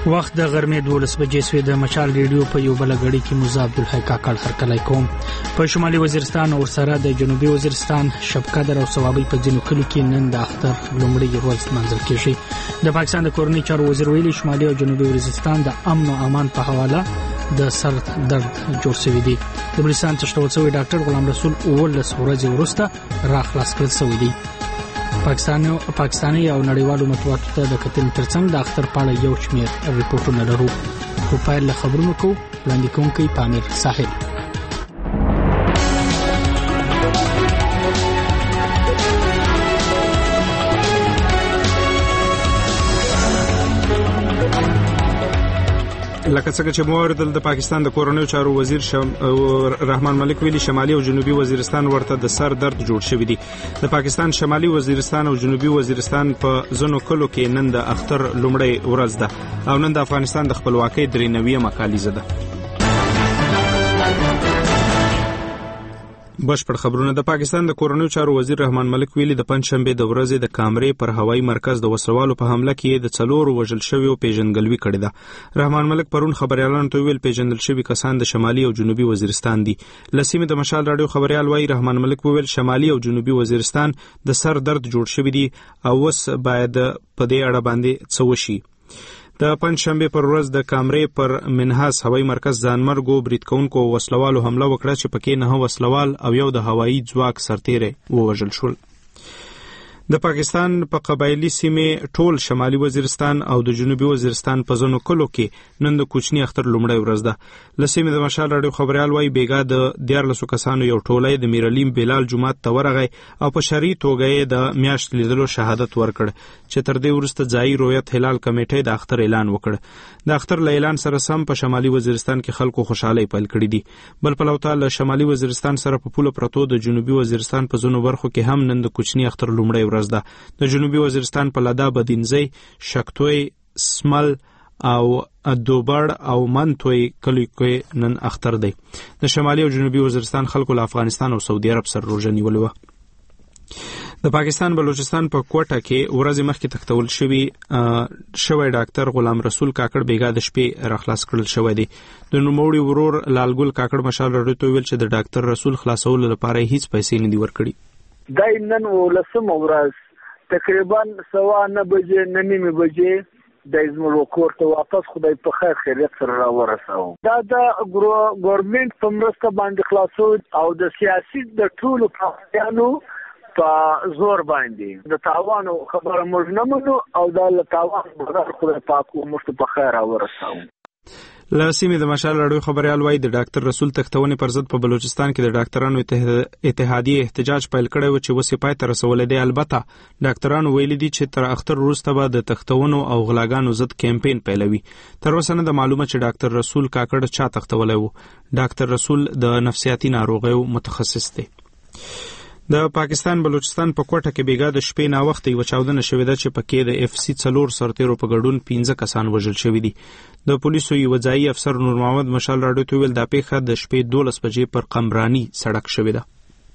وخت د غرمې 12 بجې سوی د مشال ریډیو په یو بل غړي کې موسی عبدالحی کاکړ هرکلی کوم. په شمالي وزیرستان او سره د جنوبي وزیرستان شبقدر او ثوابي په ځینو کلو کې نن د اختر لومړی ورځ منځل کېږي. د پاکستان د کورنۍ چارو وزیر ویلي شمالي او جنوبي وزیرستان د امن او امان په حواله د سر درد جوړ شوی دی. د بلوچستان تشتول شوی ډاکټر غلام رسول 19 ورځې وروسته را خلاص کړل شوی دی. پاکستاني او نړیوالو مطبوعاتو ته د کتل ترڅنګ د اختر په اړه یو شمېر ریپورتونه لرو. خو پیل له خبرونو کو وړاندې کوونکی پامیر ساحل. لکه څنګه چې موردل د پاکستان د کورنۍ چارو وزیر رحمان ملک ویلي شمالي او جنوبي وزیرستان ورته د سر درد جوړ شوی دی. د پاکستان شمالي وزیرستان او جنوبي وزیرستان په ځینو کلو کې نن د اختر لومړی ورځ ده او نن د افغانستان د خپلواکۍ 93مه کالیزه ده. بشپړ خبرونه. د پاکستان د کورنۍ چارو وزیر رحمان ملک ویلي د پنځشنبه د ورځې د کامرې پر هوایي مرکز د وسلوالو په حمله کې د 4 وژل شویو پیژنګلوي کړې ده. رحمان ملک پرون خبريالانو ته ویل پیژندل شوی کسان د شمالي او جنوبي وزیرستان دي. لسیمه د مشال رادیو خبريال وای رحمان ملک ویل شمالي او جنوبي وزیرستان د سر درد جوړ شوی دي او وس باید په دې اړه باندې څه وشي. د پنځشنبه پر ورځ د کامرې پر منحاس هوایي مرکز ځانمرګو برید کوونکو وسلوالو حمله وکړه چې پکې 9 وسلوال او یو د هوایي ځواک سرتیری ووژل شول. د پاکستان په قبایلی سیمه ټول شمالي وزیرستان او د جنوبي وزیرستان په ځینو کلو کې نن د کوچنی اختر لومړی ورځ ده. لسیمه د مشال رادیو خبريال وای بیګا د 14 کسانو یو ټولۍ د میرالیم بلال جمعات ته ورغی او په شرعي توګه د میاشت لیدلو شهادت ورکړ چې تر دې وروسته ځای رویت هلال کمیټې د اختر اعلان وکړ. د اختر اعلان سره سم په شمالي وزیرستان کې خلکو خوشحالي پیل کړې دي. بل په لوطا له شمالي وزیرستان سره په پوله پرتو د جنوبي وزیرستان په ځینو برخو کې هم نن د کوچنی اختر لومړی ورځ ده. د جنوبي وزیرستان په لدا بدینځي شکتوي سمل او دوبړ او منتوي کلی کې نن اختر دی. د شمالي او جنوبي وزیرستان خلکو له افغانستان او سعودي عرب سره روزه نیولې و. د پاکستان بلوچستان په کوټه کې ورځ مخکې تختول شوی ډاکټر غلام رسول کاکړ بیګا د شپې راخلاص کړل شوی دی. د نوموړي ورور لالګل کاکړ مشال رډو ویل چې د ډاکټر رسول خلاصول لپاره هیڅ پیسې نه دی ورکړي. دای نن ولسم ورځ تقریبا 9:30 بجې د زموږ کور ته واپس خدای په خیر خیریت سره را ورساو. دا د ګورنمنت په مرسته باندې خلاصو او د سیاسي د ټولو پاکستانو په زور باندې د تاوان خبره موږ نه منو او د تاوان خبره خدای پاک موږ په خیر را ورساو. لسیمه د مشال رادیو خبريال وای د ډاکټر رسول تختونې پر ضد په بلوچستان کې د ډاکټرانو اتحادیه احتجاج پیل کړی و چې وسې پای ته رسول دی. البته ډاکټرانو ویلي دي چې تر اختر وروسته به د تختونو او غلاګانو ضد کمپاین پیلوي. تر اوسه نه د معلومه چې ډاکټر رسول کاکړ چا تختولای وو. ډاکټر رسول د نفسیاتي ناروغیو متخصص دی. د پاکستان بلوچستان په کوټه کې بیګا د شپې نا وخت یو چاودنه شوې ده چې پکې د اف سی 4 سرتیرو په ګډون 15 کسان وژل شوی دي. د پولیسو یو ځایي افسر نور محمد مشال راډیو ته ویل دا پیښه د شپې 12 بجې پر قمرانی سړک شوې ده.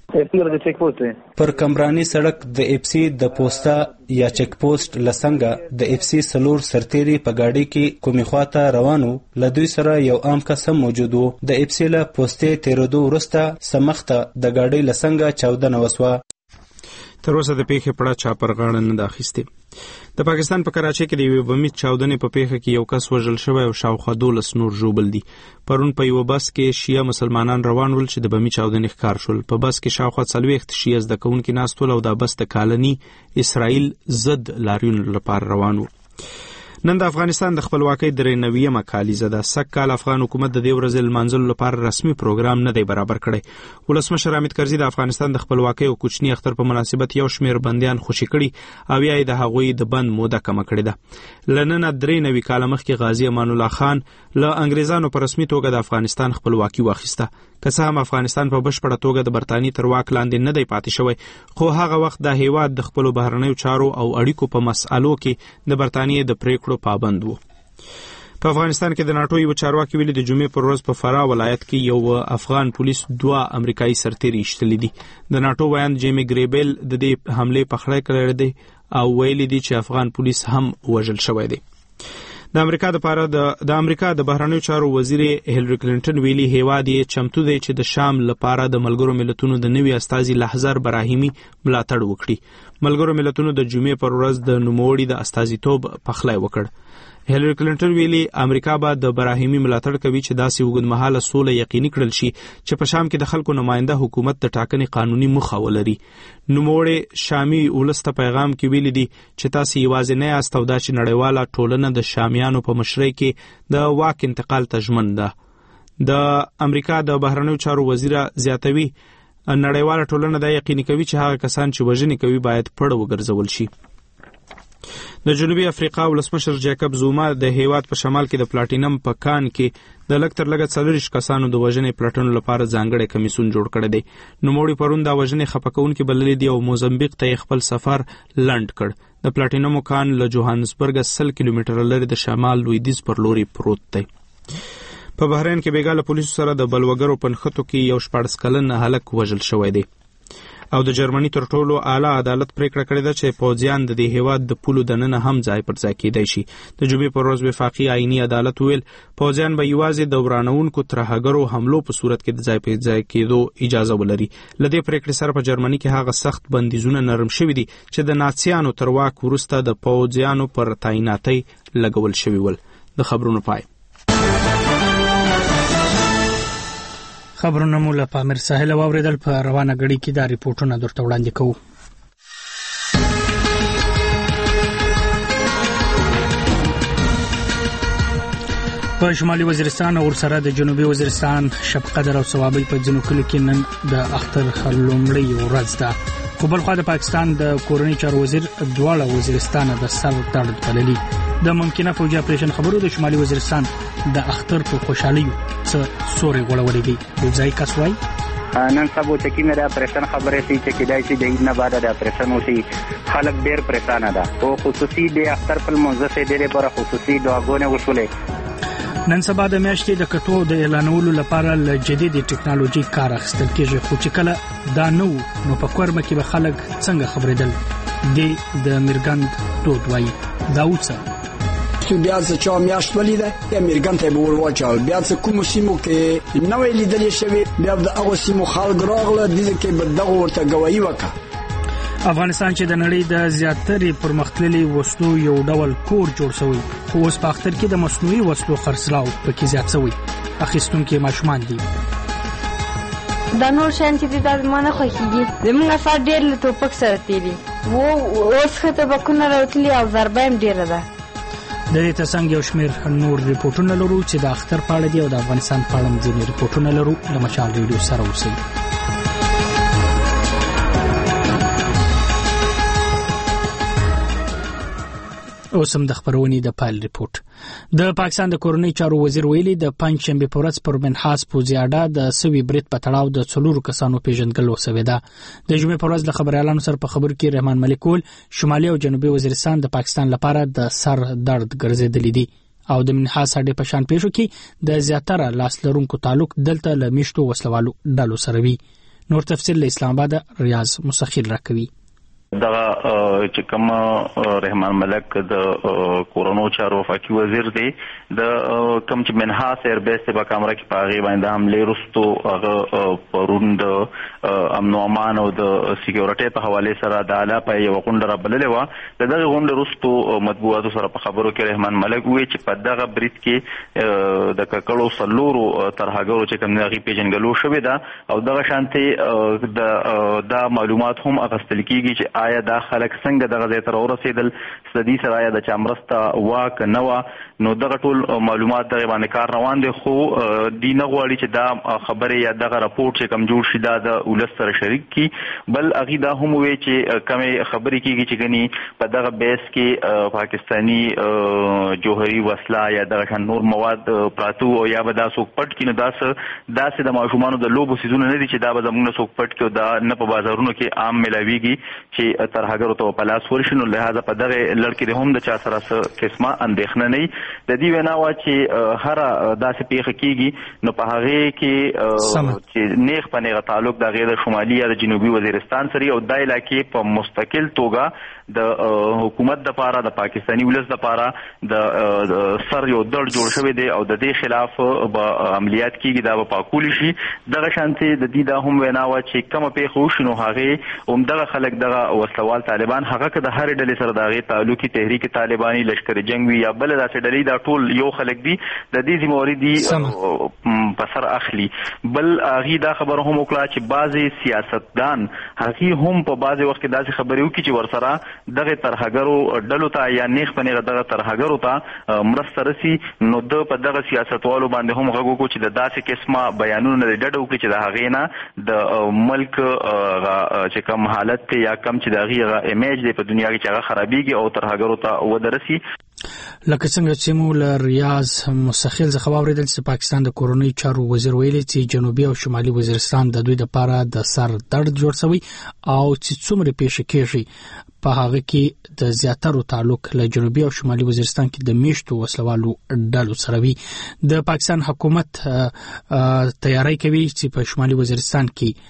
پر کمرانی سړک د اف سی د پوسټا یا چیک پوسټ لسنګه د اف سی 4 سرتیری په گاډي کې کومې خواته روانو لدوی سره یو عام قسم موجود وو. د اف سی له پوسټې تیرودو ورسته سمخته د گاډي لسنګه چاودنه وسوه. تر اوسه د پیښې پړه چا پر غاړه نه داخسته. د پاکستان په کراچۍ کې د یو بمي چاودنې په پیښه کې یو کس وژل شوی او شاوخوا 12 نور ژوبل دي. پرون په یو بس کې شیعه مسلمانان روان ول چې د بمي چاودنې ښکار شول. په بس کې شاوخوا 40 شیعه زده کوونکي ناست ول او دا بس د کالني اسرائیل ضد لاریون لپاره روان و. نن د افغانستان د خپلواکۍ 93مه کالیزه ده. سږ کال افغان حکومت د دې ورځې لمانځلو لپاره رسمي پروګرام نه دی برابر کړی. ولسمشر حامد کرزي د افغانستان د خپلواکۍ او کوچنی اختر په مناسبت یو شمېر بندیان خوشي کړي او یا د هغوی د بند موده کم کړې ده. لنن 93 کال مخکې غازی امان الله خان له انګریزانو په رسمي توګه د افغانستان خپلواکي واخیسته. که څه هم افغانستان په بشپړه توګه د برتانی تر واک لاندې نه دی پاتې شوی، خو هغه وخت د هیواد د خپل بهرنیو چارو او اړیکو په مسالو کې د برتانی د پریکړو پابند وو. په افغانستان کې د ناتو یو چارواکي ویلي د جمعې پر ورځ په فرا ولایت کې یو افغان پولیس 2 امریکایي سرتیري شتلې دي. د ناتو ویاند جیمی ګریبل د دې حمله په خړه کړې ده او ویلي دي چې افغان پولیس هم وژل شوی دی. د امریکا د بهرنیو چارو وزیر هیلری کلینټن ویلي هیواد یې چمتو دی چې د شام لپاره د ملګرو ملتونو د نوي استازي لحظر براهیمي ملاتړ وکړي. ملګرو ملتونو د جمعې پر ورځ د نوموړي د استازیتوب پخلی وکړ. هیلری کلینټن ویلي امریکا به د براهیمي ملاتړ کوي چې داسې اوږدمهاله سوله یقیني کړل شي چې په شام کې د خلکو نماینده حکومت د ټاکنې قانوني موخه ولري. نوموړي شامي ولس ته پیغام کې ویلي دي چې تاسو یوازې نه یاست او دا چې نړیواله ټولنه د شامیانو په مشرۍ کې د واک انتقال ته ژمن ده. د امریکا د بهرنیو چارو وزیر زیاتوي نړیواله ټولنه دا یقیني کوي چې هغه کسان چې وژنې کوي باید پړ وګرځول شي. د جنوبي افریقا ولسمشر جیکب زوما د هیواد په شمال کې د پلاټینم په کان کې د لږ تر لږه 40 کسانو د وژنې پلټنو لپاره ځانګړی کمیسیون جوړ کړی دی. نوموړي پرون دا وژنې خفه کوونکې بللې دي او موزمبیق ته خپل سفر لنډ کړ. د پلاټینم کان له جوهانسبرګ 100 کیلومتره لرې د شمال لویدیځ پر لوري پروت دی. په بحرین کې بیګاله پولیسو سره د بلوګرو په نښتو کې یو 14 کلن هلک وژل شوی دی. او د جرمني تر ټولو اعلی عدالت پریکړه کړې ده چې پوځیان د دې هیواد د پولو دننه هم ځای پر ځای کېدای شي. د جمعې پر ورځ وفاقي آئینی عدالت ویل پوځیان به یوازې د ورانوونکو ترهګرو حملو په صورت کې د ځای پر ځای کېدو اجازه ولري. له دې پریکړې سره په جرمني کې هغه سخت بندیزونه نرم شوي دي چې د ناتسیانو تر واک وروسته د پوځیانو پر تعیناتۍ لګول شوي ول. د خبرونو پای. خبرونه مو له پامیر ساحل واوریدل. په روانه غړي کې دا ریپورتونه درته وړاندې کوو. په شمالي وزیرستان او سره د جنوبي وزیرستان شب قدر او ثوابي په ځینو کلیو کې نن د اختر لومړی ورځ ده. خو بل خوا د پاکستان د کورنۍ چارو وزیر دواړه وزیرستان د سر درد بللي. د ممکنه فوجي اپریشن خبرو د شمالي وزیرستان د اختر په خوشحالي څه سوري غوړولې دي. د ځای کسوای نن سبا چې کیمه د اپریشن خبره سي چې کدای شي د نه بعد د اپریشن وشي خلک ډیر پریشان ده او خصوصي د اختر په منځ کې ډیره پر خصوصي دعاګونه وشولې. نن سبا د میاشتې د کټو د اعلانولو لپاره له جديدي ټکنالوژي کار اخیستل کېږي. خو چې کله دا نو په کورمه کې به خلک څنګه خبرېدل د میرګند دود وایي. دا اوڅه بیا څه چا میاشت ولیده یا میرګند ته به ورواچول بیا څه کوم سیمو کې نوې لیدلې شوی بیا د هغه سیمو خلک راغله د دې کې به دغه ورته گواہی وکړه. افغانستان چې د نړۍ د زیاتري پرمختللي وسلو یو ډول کور جوړ شوی خو اوس په اختر کې د مصنوعي وسلو خرڅلاو پکې زیات شوی. اخیستونکو ماشومان دي. دا نور شان چې د مانه خوښيږي زموږ افر ډېر له ټوپک سره تیری وو اوس خته بکونه راوتلی او ضربه هم ډېره ده. د دې ترڅنګ یو شمېر نور ریپورتونه لرو چې د اختر په اړه دي او د افغانستان په اړه ځینې ریپورتونه لرو. د مشال ریډیو سره اوسئ. اوسم د خبرونې د پایل ریپورت. د پاکستان د کورنۍ چارو وزیر ویلي د پنځشنبه په ورځ پر منحاس پوزیاډا د سوي بریټ په تړاو د څلورو کسانو پیژندګلو وسوي ده. د جمعې په ورځ د خبريالانو سره په خبرو کې رحمان ملک ول شمالي او جنوبي وزیرستان د پاکستان لپاره د سر درد ګرځېدلې دي او د منحاس اډې په شان پیښو کې د زیاتره لاس لرونکو تعلق دلته له میشتو وسلوالو ډلو سره وي. نور تفصیل له اسلام آباد ریاض مسخیر راکوي. دغه چې کوم رحمان ملک د کورونو چارو وفاقي وزیر دی د کوم چې منحاس ایربیس په کامره کې پاغي باندې حمله رستو هغه پروند امن او امان او د سکیورټي په حواله سره د اعلی په یو غونډه بللې و. دغه غونډه رستو مطبوعاتو سره په خبرو کې رحمان ملک وی چې په دغه بریټ کې د ککړو سلورو ترهګرو چې کوم نه پیژنګلو شوې ده او دغه شانتي د معلومات هم اغستل کیږي چې آیا دا خلک څنګه دغه ځای ته ورسېدل سدي سره آیا د چامرسته واک نو نو دغه ټول معلومات دغه باندې کار روان دي. خو دی نه غواړي چې دا خبره یا دغه راپورټ چې کم جوړ شي دا د ولس سره شریک کی بل اغي دا هم وی چې کمې خبرې کیږي چې غني په دغه بیس کې پاکستانی جوهري وسله یا دغه شان نور مواد پراتو او یا به دا څوک پټ کینو داسې د ماشومانو د لوبو سيزونه نه دي چې دا به زموږ څوک پټ کړي دا نه په بازارونو کې عام ملاويږي چې ترهګرو ته په لاس ورشي. نو لہذا په دغه لړکې د هم د چا سره څه قسمه اندېښنه نه د دې وینا وا چې هر داسې پیښه کیږي نو په هغه کې چې نیغ په نیغه تعلق د غیر شمالي یا د جنوبي وزیرستان سره او د علاقې په مستقل توګه د حکومت د لپاره د پاکستاني ولس د لپاره د سر یو دړ جوړ شوی دی او د دې خلاف به عملیات کیږي، دا به پاکول شي. دغه شانتي د دې دا هم وینا و چې کومه پیښه وشنو هغه همدغه خلک دغه وسلوال طالبان هغه که د هر ډلې سره دغه تعلقي تحریک طالباني لشکر جنگ وي یا بل داسې ډلې دا ټول یو خلک دي د دې ذمہواری دي په سر اخلي. بل هغه دا خبره هم وکړه چې بعضي سیاستدان هغه هم په بعضي وخت کې داسې خبرې وکړي چې ورسره دغه ترهګرو ډلو ته یا نیخ پنیغه دغه ترهګرو ته مرسته رسي، نو د په دغه سیاستوالو باندې هم غږ وکړو چې د داسې قسمه بیانونه د ډډه وکړي چې د هغې نه د ملک چې کوم حالت دی یا کم چې د هغې امیج دی په دنیا کې چې هغه خرابېږي او ترهګرو ته وده رسي. لکه څنګه چې مو له ریاض مستخیل څخه واورېدل چې پاکستان د کورنۍ چارو وزیر ویلي چې جنوبي او شمالي وزیرستان د دوی لپاره د سر درد جوړ شوی او چې څومره پیښه کېږي په هغه کې د زیاترو تعلق له جنوبي او شمالي وزیرستان کې د میشتو وسلوالو ډلو سره وي. د پاکستان حکومت تیاری کوي چې په شمالي وزیرستان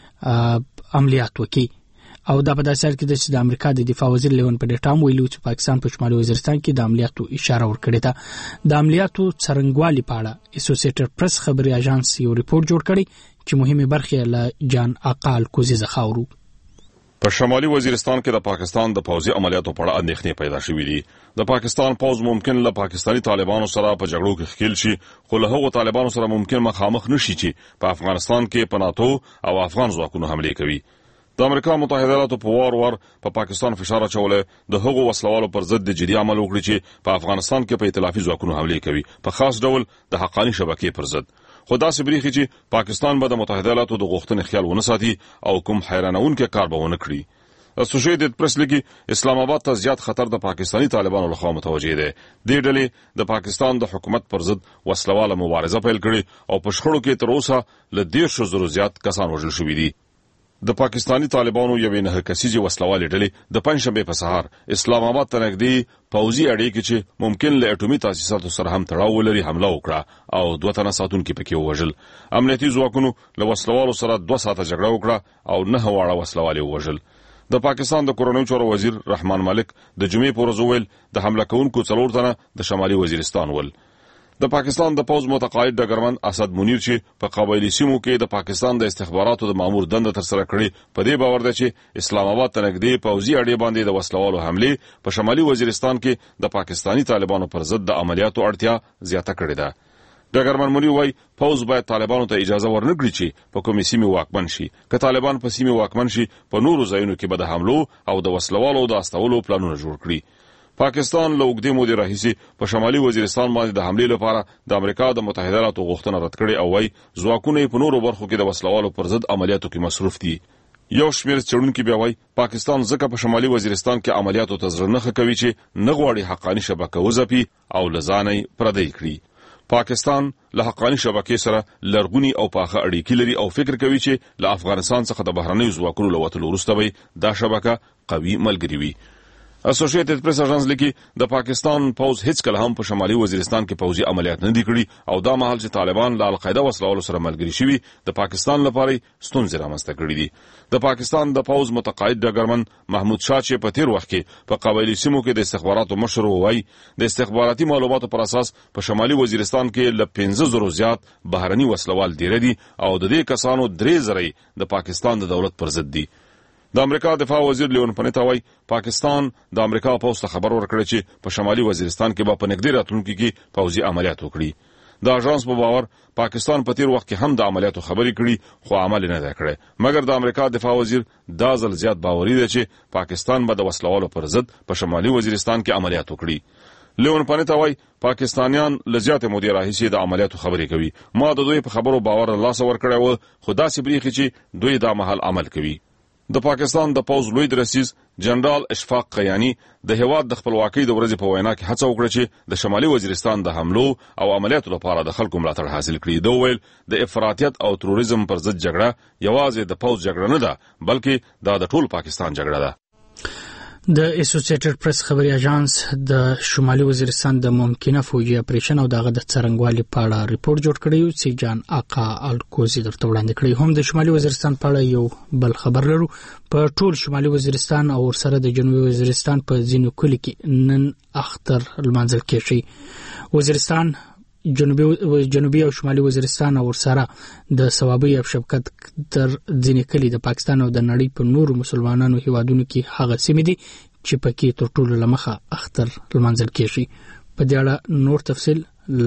کې عملیات وکړي او دا په داسې حال کې چې د امریکا د دفاع وزیر لیون پډیټام ویلي چې پاکستان په شمالي وزیرستان کې د عملیاتو اشاره ورکړې ده. د عملیاتو څرنګوالي په اړه اسوسییټډ پریس خبري اژانس یو ریپورت جوړ کړی چې مهمه برخه له جان اقال کوزي زخاورو. په شمالي وزیرستان کې د پاکستان د پوځي عملیاتو په اړه اندېښنې پیدا شوې دي. د پاکستان پوځ ممکن له پاکستاني طالبانو سره په جګړو کې ښکیل شي، خو له هغو طالبانو سره ممکن مخامخ نشي چې په افغانستان کې په ناتو او افغان ځواکونو حمله کوي. د امریکا متحده ایالاتو په وار په پاکستان فشار اچولی د هغو وسلوالو پر ضد د جدي عمل وکړي چې په افغانستان کې په ائتلافي ځواکونو حمله کوي، په خاص ډول د حقاني شبکې پر ضد. خو داسې بریښي چې پاکستان به د متحده ایالاتو د غوښتنې خیال ونه ساتي او کوم حیرانونکي کار به ونه کړي. اسوسییټډ پریس لیکي اسلام آباد ته زیات خطر د پاکستاني طالبانو لخوا متوجه دی. دې ډلې د پاکستان د حکومت پر ضد وسلواله مبارزه پیل کړې او په شخړو کې تر اوسه له 1,000 زیات کسان وژل شوي دي. د پاکستاني طالبانو یوې 9 کسیزې وسلوالې ډلې د پنځشنبې په سهار اسلام آباد ته نږدې پوځي اړیکې چې ممکن له اټومي تاسیساتو سره هم تړاو ولري حمله وکړه او 2 تنه ساتونکي پکې ووژل. امنیتي ځواکونو له وسلوالو سره 2 ساعته جګړه وکړه او 9 واړه وسلوالې ووژل. د پاکستان د کورنۍ چارو وزیر رحمان ملک د جمعې په ورځ ویل د حمله کوونکو 4 تنه د شمالي وزیرستان ول. د پاکستان د پوز متقاعد ډګرمن اسد منیر چې په قبایلی سیمو کې د پاکستان د استخباراتو د مامور دنده تر سره کړې، په دې باور دی چې اسلام آباد ته نږدې پوځي اډې باندې د وسلوالو حمله په شمالي وزیرستان کې د پاکستاني طالبانو پر ضد د عملیاتو اړتیا زیاته کړې ده. ډګرمن منیر وايي پوز باید طالبانو ته اجازه ورنکړي چې په کومې سیمې واکمن شي. که طالبان په سیمې واکمن شي په نورو ځایونو کې به د حملو او د وسلوالو د استولو پلانونه جوړ کړي. پاکستان له اوږدې مودې راهیسې په شمالي وزیرستان باندې د حملې لپاره د امریکا د متحده ایالاتو غوښتنه رد کړې او وايي ځواکونه یې په نورو برخو کې د وسلوالو پر ضد عملیاتو کې مصروف دي. یو شمېر څېړونکي بیا وايي پاکستان ځکه په شمالي وزیرستان کې عملیاتو ته زړه نه ښه کوي چې نه غواړي حقاني شبکه وځپي او له ځانه یې پردی کړي. پاکستان له حقاني شبکې سره لرغوني او پاخه اړیکې لري او فکر کوي چې له افغانستان څخه د بهرنیو ځواکونو له وتلو وروسته به دا شبکه قوي ملګري وي. اسوسییټډ پریس اژانس لیکي د پاکستان پوز هیڅ کله هم په شمالي وزیرستان کې پوځي عملیات نه دي کړي او دا مهال چې طالبان له القاعده وسلوالو سره ملګري شوي د پاکستان لپاره ستونزې رامنځته کړي دي. د پاکستان د پوز متقاعد ډګرمن محمود شاه چې په تیر وخت کې په قبایلی سیمو کې د استخباراتو مشر وایي د استخباراتي معلوماتو پر اساس په شمالي وزیرستان کې له 15,000 زیات بهرني وسلوال ډیر دي او د دې کسانو 3,000 د پاکستان د دولت پر ضد دي. د امریکا دفاع وزیر لیون پنیتا وايي پاکستان د امریکا پوځ ته خبر ورکړی چې په شمالي وزیرستان کې به په نږدې راتلونکي کې پوځي عملیات وکړي. د اژانس په باور پاکستان په تیر وخت کې هم د عملیاتو خبرې کړي خو عمل نه دی کړی، مګر د امریکا دفاع وزیر دا ځل زیات باوري دی چې پاکستان به د وسلوالو پر ضد په شمالي وزیرستان کې عملیات وکړي. لیون پنیتا وايي پاکستانیان له زیاتې مودې راهیسې د عملیاتو خبرې کوي. ما د دوی په خبرو باور له لاسه ورکړی و خو داسې بریښي چې دوی دا مهال عمل کوي. د پاکستان د پوز لوی درسیز جنرال اشفاق قیانی د هیواد د خپلواکۍ د ورځې په وینا کې هڅه وکړه چې د شمالي وزیرستان د حملو او عملیاتو لپاره د خلکو ملاتړ حاصل کړي. دوی ویل د افراطیت او تروریزم پر ضد جګړه یوازې د پوز جګړه نه ده بلکې دا د ټول پاکستان جګړه ده. د اسوسییټډ پریس خبري اژانس د شمالي وزیرستان د ممکنه فوجي اپریشن او دغه د څرنګوالي په اړه ریپورت جوړ کړی چې جان آقا الکوزي درته وړاندې کړی. هم د شمالي وزیرستان په اړه یو بل خبر لرو. په ټول شمالي وزیرستان او ورسره د جنوبي وزیرستان په ځینو کلیو کې نن اختر لمانځل کیږي. وزیرستان جنوبي او شمالي وزیرستان او ورسره د ثوابي او شفقت تر ځینې کلی د پاکستان او د نړۍ په نورو مسلمانانو هیوادونو کې هغه سیمې دي چې پکې تر ټولو لمخه اختر لمانځل کیږي. په دې اړه نور تفصیل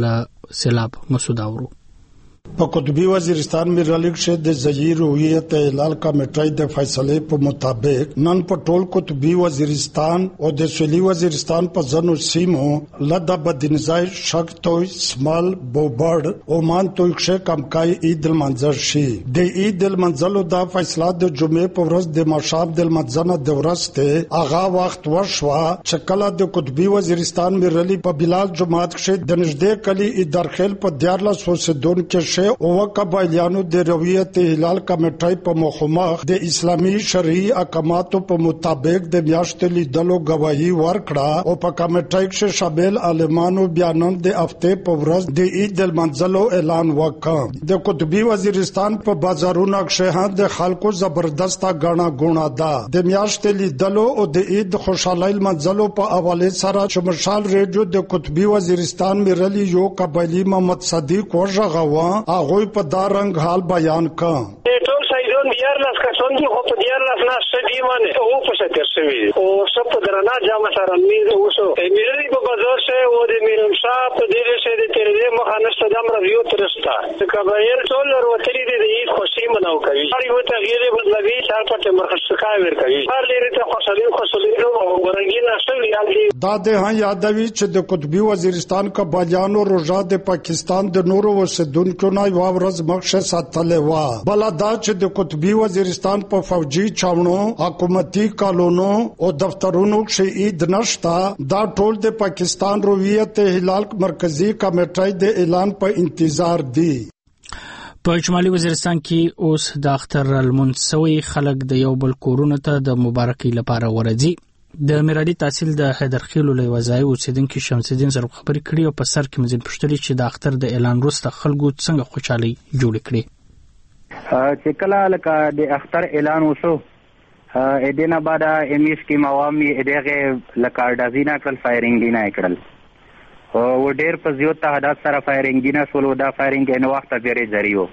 له سیلاب مسعود اورو. په قطبی وزیرستان میں رلیک سے د زیر ہوئیت اعلان کمیټې د فیصله په مطابق نن په ټول قطبی وزیرستان او د سویلي وزیرستان په ځنو سیمو لدا بدنځای شک توي سمال بوبړ او مان توي ښه کمکای عید المنظر شي. د عید المنظر دا فیصله د جمعې په ورځ د مشاب د المنظر د ورځ اغا وخت ورشوا چکلا د قطبی وزیرستان میں رلی په بلال جماعت کې د نږدې کلی ادارخیل په 1402 کې او قبایلیانو د رویت هلال کمیټې په مخمخ د اسلامي شرعي احکاماتو په مطابق د میاشتې لیدلو گواهی ورکړه او په کمیټې کې شامل عالمانو بیانون د هفته په ورځ د عید المنظر اعلان وکړ. د قطبی وزیرستان په بازارونو کې د خلکو زبردسته غاڼه غوڼه ده. د میاشتې لیدلو او د عید خوشحالۍ منځلو په حواله سره شمشال ریډیو د قطبی وزیرستان میرلی یو قبایلی محمد صدیق ورغوا هغه په دا رنگ حال بیان کړ. ټول سایډون دیارلاس کسان دي خو په دیارلاس نه شدي مانه او په شکر شوی او سب درنا جامه سره میز وسو میرلی په بازار شه او د میرم صاحب په دې شه د تیرې مخانه ستدم راویو ترستا کبایر ټول ورتلی دي عید خوشي مناو کوي. هر یو تغییر بدلوي چار پټه مرخصه ور کوي. هر لري ته خوشالي او ورنګین شوی یالي دا ده یادوي چې د قطبی وزیرستان قبایلیانو روزه د پاکستان د نورو وسدونکو نه ورځ مخشه ساتلې و. بل دا چې د قطبی وزیرستان په فوجي چاونو حکومتي کالونو او دفترونو کې عید نشتا دا ټول د پاکستان رویت هلال مرکزی کمیټې د اعلان په انتظار دي. په شمالي وزیرستان کې اوس د اختر المنسوي خلک د یو بل کورونو ته د مبارکۍ لپاره ورځي. د میرادي تحصیل د حیدرخیل له وزای اوسیدونکو شمس الدین سره خبرې کړې او په سر کې مزید پوښتنه چې د اختر د اعلان وروسته خلکو څنګه خوشحالي جوړ کړي. چې کله لکه د اختر اعلان وشو ادینا بعد امیش کی موامي ادغه لکه دازینا کل فایرینګ نه کړل او ډېر په زیات تعداد سره فایرینګ نه سولو دا فایرینګ نه وخت ډېر جاری وو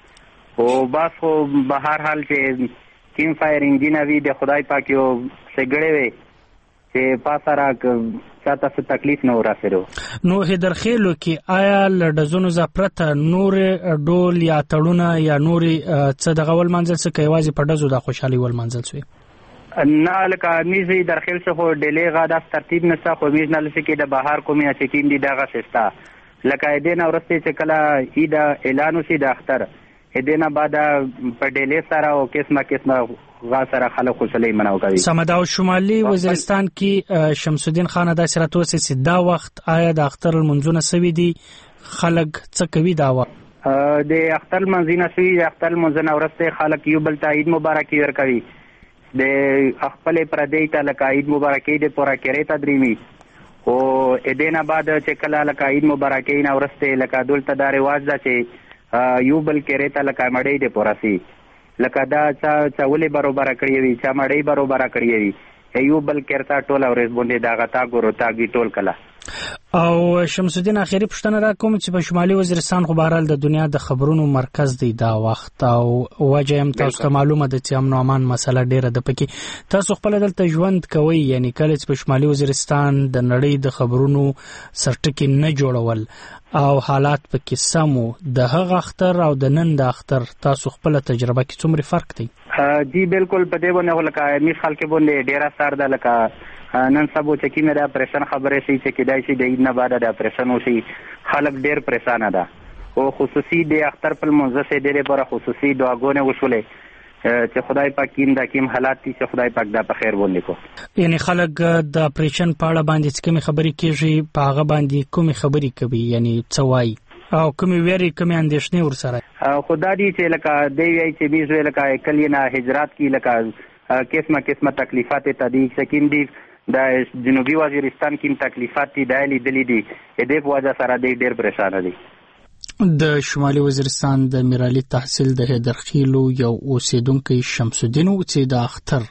او بس خو به هر حال چې کیم فایرینګ نه وی د خدای پاک یو سګړې وي چې پاسره چاته څه تکلیف نه ورسېرو. نو حیدرخیلو کې آیا لډزونو زپرته نور ډول یا تړونه یا نور څه دغه ول منځل څه کوي واځي په دزو د خوشحالي ول منځل سوی نه لکه میزي درخیل څخه ډېلې غاده ترتیب نه څخه میز نه لسی کې د بهار کومه چې کیم دي دغه شستا لکه دې نه ورسته چې کله عید اعلان وشي د اختر دې نه بعد په ډېلې سره او قسمه غا سره خلک خوشالي مناو کوي. سمدا او شمالي وزیرستان کې شمس الدین خان د سراتو سي دا وخت آیا د اختر المنځونه سوي دي خلک څه کوي دا وخت د اختر المنځونه سوي د اختر المنځونه ورسته خلک یو بل ته عید مبارکي ورکوي. د خپل پردې ته لکه عید مبارکي د پورا کړي تدریمي او دې نه بعد چې کله لکه عید مبارکي نه ورسته لکه دولت دا رواج ده چې یو بل کړي ته لکه مړې د پوراسي لکه دا چاولې برابر کړی وي چا مړې برابر کړی وي یو بل کړتا ټول اورز باندې دا غتا ګورو تاګي ټول کلا. او شمس الدین اخیری پښتنه را کوم چې په شمالي وزیرستان خو بهرال د دنیا د خبرونو مرکز دی دا وخت او وجه هم تاسو ته معلومه ده چې امن او امان مسله ډیره ده پکې تاسو خپل دلته ژوند کوي یعنی کله چې په شمالي وزیرستان د نړۍ د خبرونو سرټکی نه جوړول او حالات پکې سمو د هغه اختر او د نن د اختر تاسو خپل تجربه کې څومره فرق دی؟ جی بالکل په دې باندې لکه میس خلک باندې ډیره سر ده لکه نن سبو چې کیمه د اپریشن خبره شي چې کدای شي د عید نه بعد د اپریشن وشي خلک ډیر پریشان ده او خصوصي د اختر په منځ سره ډیره پر خصوصي دعاګونه وشولې چې خدای پاک کیم حالات دي چې خدای پاک دا په خیر باندې کو یعنی خلک د اپریشن په اړه باندې کومه خبرې کیږي په هغه باندې کومه خبرې کوي یعنی څه وایي او کومه ویری کومه اندیشنې ورسره خدای دې چې لکه دی وی چې بیز لکه کلینا هجرت کی لکه قسمه تکلیفات تدی سکیم دی د جنوبي وزیرستان کې تکلیفات دي لیدلې دي د په وجه سره ډېر پریشان دي. د شمالي وزیرستان د میرالي تحصیل د هدرخیلو یو اوسیدونکو شمس الدین او چې د اختر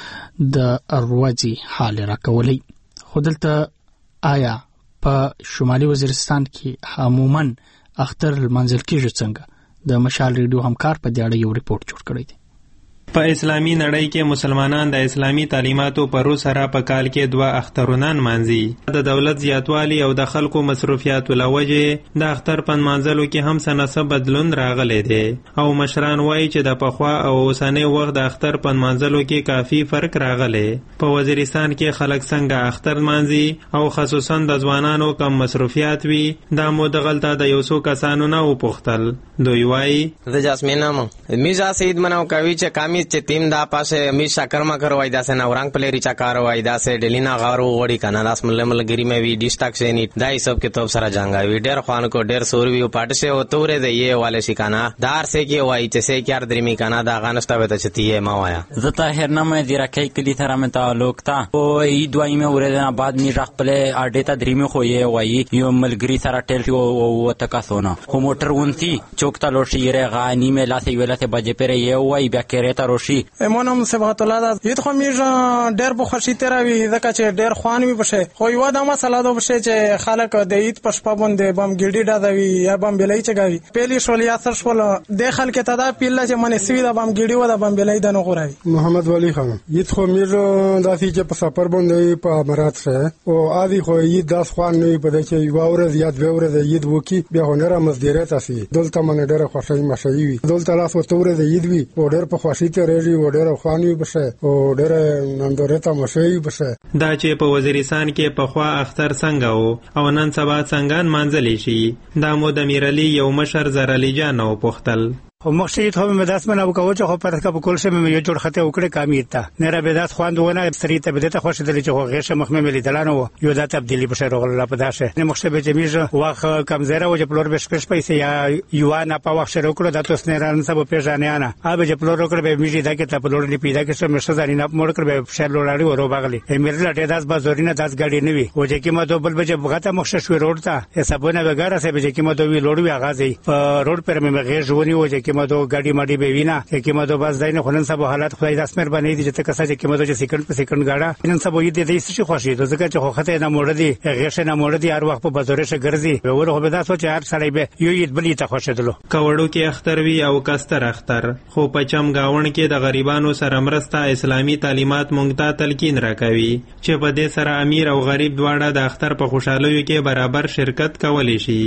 د اروازي حال راکولي. خو دلته آیا په شمالي وزیرستان کې عموما اختر منځل کېږي څنګه؟ د مشال ریډیو همکار په دې اړه یو ریپورت جوړ کړی دی. په اسلامي نړۍ کې مسلمانان د اسلامي تعلیماتو پر سره په کال کې 2 اخترونه مانځي. د دولت زیاتوالی او د خلکو مصرفیاتو لوجه د اختر په مانځلو کې هم څه بدلون راغلی دی او مشران وایي چې د پخوا او اوسنی وخت د اختر په مانځلو کې کافي فرق راغلی. په وزیرستان کې خلک څنګه اختر مانځي او خصوصا د ځوانانو کم مصرفیات وي دا مو دغلته د یو څو کسانو نه وپوښتل. دوی وایي د جاسمینم میزا سید منو کوي چې کامی چې تیم دا پاسه همیشه کرما کروای دا سه نورنګ پلیری چا کاروای دا سه ډلینا غارو وړي کنه لاس ملګری مې وی ډیسټاک سینی دای سب کې توپ سره جنگاوی ډیر خوان کو ډیر سوروي او پټ سه او تورې د یې والے شکانا دار سه کې وای چې سه کار درمی کنه دا غانستا وته چتی ما وایا زتا هرنه مې دی راکې کلی سره مې تعلق تا او ای دوی مې ورته بعد می رخ پله اډه ته درمی خو یې وای یو ملګری سره ټیل او تکا سونا خو موټر ونتی چوکتا لوشي غانی مې لاسه ویلته بجې پره یې وای بیا کېره روشي امونم سبحت الله دا یت خو میژ ډېر په خوشی تیراوی ځکه چې ډېر خوان وي بشه خو یو د مسله دا بشه چې خلک د عید په شپه باندې بم ګډی ډاوي یا بم بلای چګاوي پیلی شول یا سر شول د خلک ته دا پیله چې منې سوي دا بم ګډی و دا بم بلای د نه غوړای. محمد ولی خان یت خو میژ داسي چې په سفر باندې په امارات سره او ادي خو یت داس خوان نه په دې چې یو ورځ یاد به ورځ یت وکی به هنر مزدیره تاسي دلته من ډېر خوشی مشي وي دلته لاس وتوره د یت وی او ډېر په خوشی تیرېږي و ډېر خواني بشه او ډېر نندورته مشي بشه. دا چې په وزیرستان کې په خوا اختر څنګه او نن سبا څنګه مانځلی شي دا مو د میرالي یو مشر زرالی جان او پختل. خو مخشید خو مې داس منو کوم چې خو پرته په کول شه مې یو جوړ خته وکړه کامیت ته نه را به داس خواندونه سری ته بده ته خوش دلی چې خو غیشه مخ مې لیدلانو یو دا تبدیلی بشه رغل لا پداشه نه مخشه به جمیجه واخ کمزره و چې پلور به شپش پیسې یا یو نه په واخ شروع کړو د تاسو نه ران سبا پیژانه نه اوبه چې پلور وکړه به میږي دا کې ته پلور لی پیدا کې سم شزاري نه مړ کړ به شهر لوړاړي ورو باغلی امیر لټه داس بازورینه داس گاډي نه وي او چې کې ما دوبل به بغته مخشه شو روډ ته حسابونه وګاره سه به چې کې ما دوی لوړوي اغازي روډ پر مې غیر ژونی و چې کې ما دو گاډي ماډي به وینا چې ما دو بس داینه خلن سبا حالات خدای داس مر باندې دي چې کسا چې ما دو چې سکند په سکند گاډه نن سبا یې دې څه خوشي د ځکه چې خو خته نه موړ دي غیشه نه موړ دي هر وخت په بازارې شه ګرځي ورو خو به دا سوچ هر سړی به یو یې بلی ته خوشدلو کوړو کې اختر وی او کستر اختر خو په چم گاون کې د غریبانو سره مرسته اسلامي تعلیمات مونږ ته تلقین راکوي چې په دې سره امیر او غریب دواړه د اختر په خوشحالیو کې برابر شرکت کولی شي.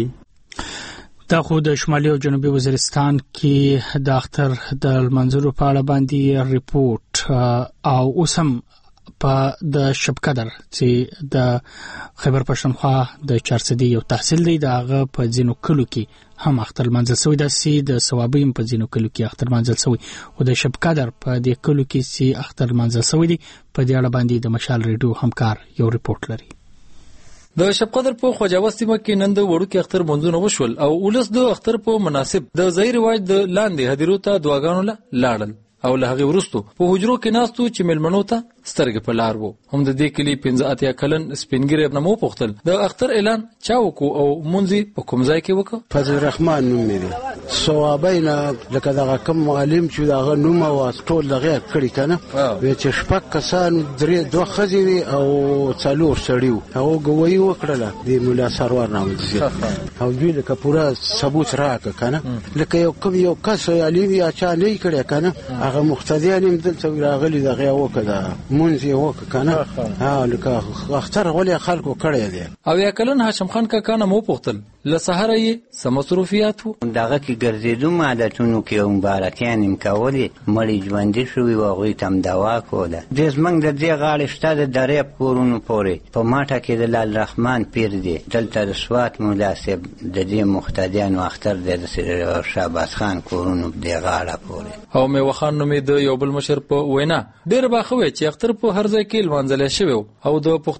دا خو د شمالي او جنوبي وزیرستان کې د اختر د منظرو په اړه باندې ریپورت او اوسم په د شبقدر چې د خیبر پښتونخوا د چارسدي یو تحصیل دی دغه په ځینو کلو کې هم اختر منځل سوی د سي د ثوابیم په ځینو کلو کې اختر منځل سوی او د شبقدر په دې کلو کې سي اختر منځل سوی دی. په دې اړه باندې د مشال ریډیو همکار یو ریپورت لري. د شبقدر په خواجه سیمه کې نن د وړوکي اختر منځونه وشول او ولس د اختر په مناسب د ځای رواج د لاندې هدیرو ته دعاګانو لاړل او له هغه وروسته په حجرو کې ناستو چې ملمنو ته سترګې په لار وو. هم د دې کلی 15 کلن سپینګری ابن مو پختل د اختر اعلان چا وکړو او مونږی په کوم ځای کې وکړ. فضل الرحمن نوم مې ثوابینا لکه دا کوم معلم چې دا نوم او ټول دغه کړی کنه چې شپک کسان درې دوه خزي او څلور سړیو او غوي وکړه د مولا سرور نام دي او دوی لکه پورا ثبوت راک کنه لکه یو کوم یو کس علي یا چا نه کړی کنه هغه مقتدیان دلته راغلي دغه وکړه مونږ یو کنه لکه اختر غولي خلکو کړی دی. او یا کلن هاشم خان کا کنه مو پختل لسحر یې سمصروفیات دغه کې ګرځېدو عادتونو کې مبارکیان امکاولي مړی ژوندې شوی و هغوی ته هم دوا کوله. د زمونږ د دې غاړې شته د دریاب کورونو پورې په ماټه کې د لال رحمان پیر دی دلته د سوات مولا صاحب د دې مقتدیانو اختر دی د شهباز خان کورونو د غاړه پورې او مې وخان نومې د یو بل مشر په وینا ډېر باخوي چې اختر په هر ځای کې لمانځل شوی او د پښتنو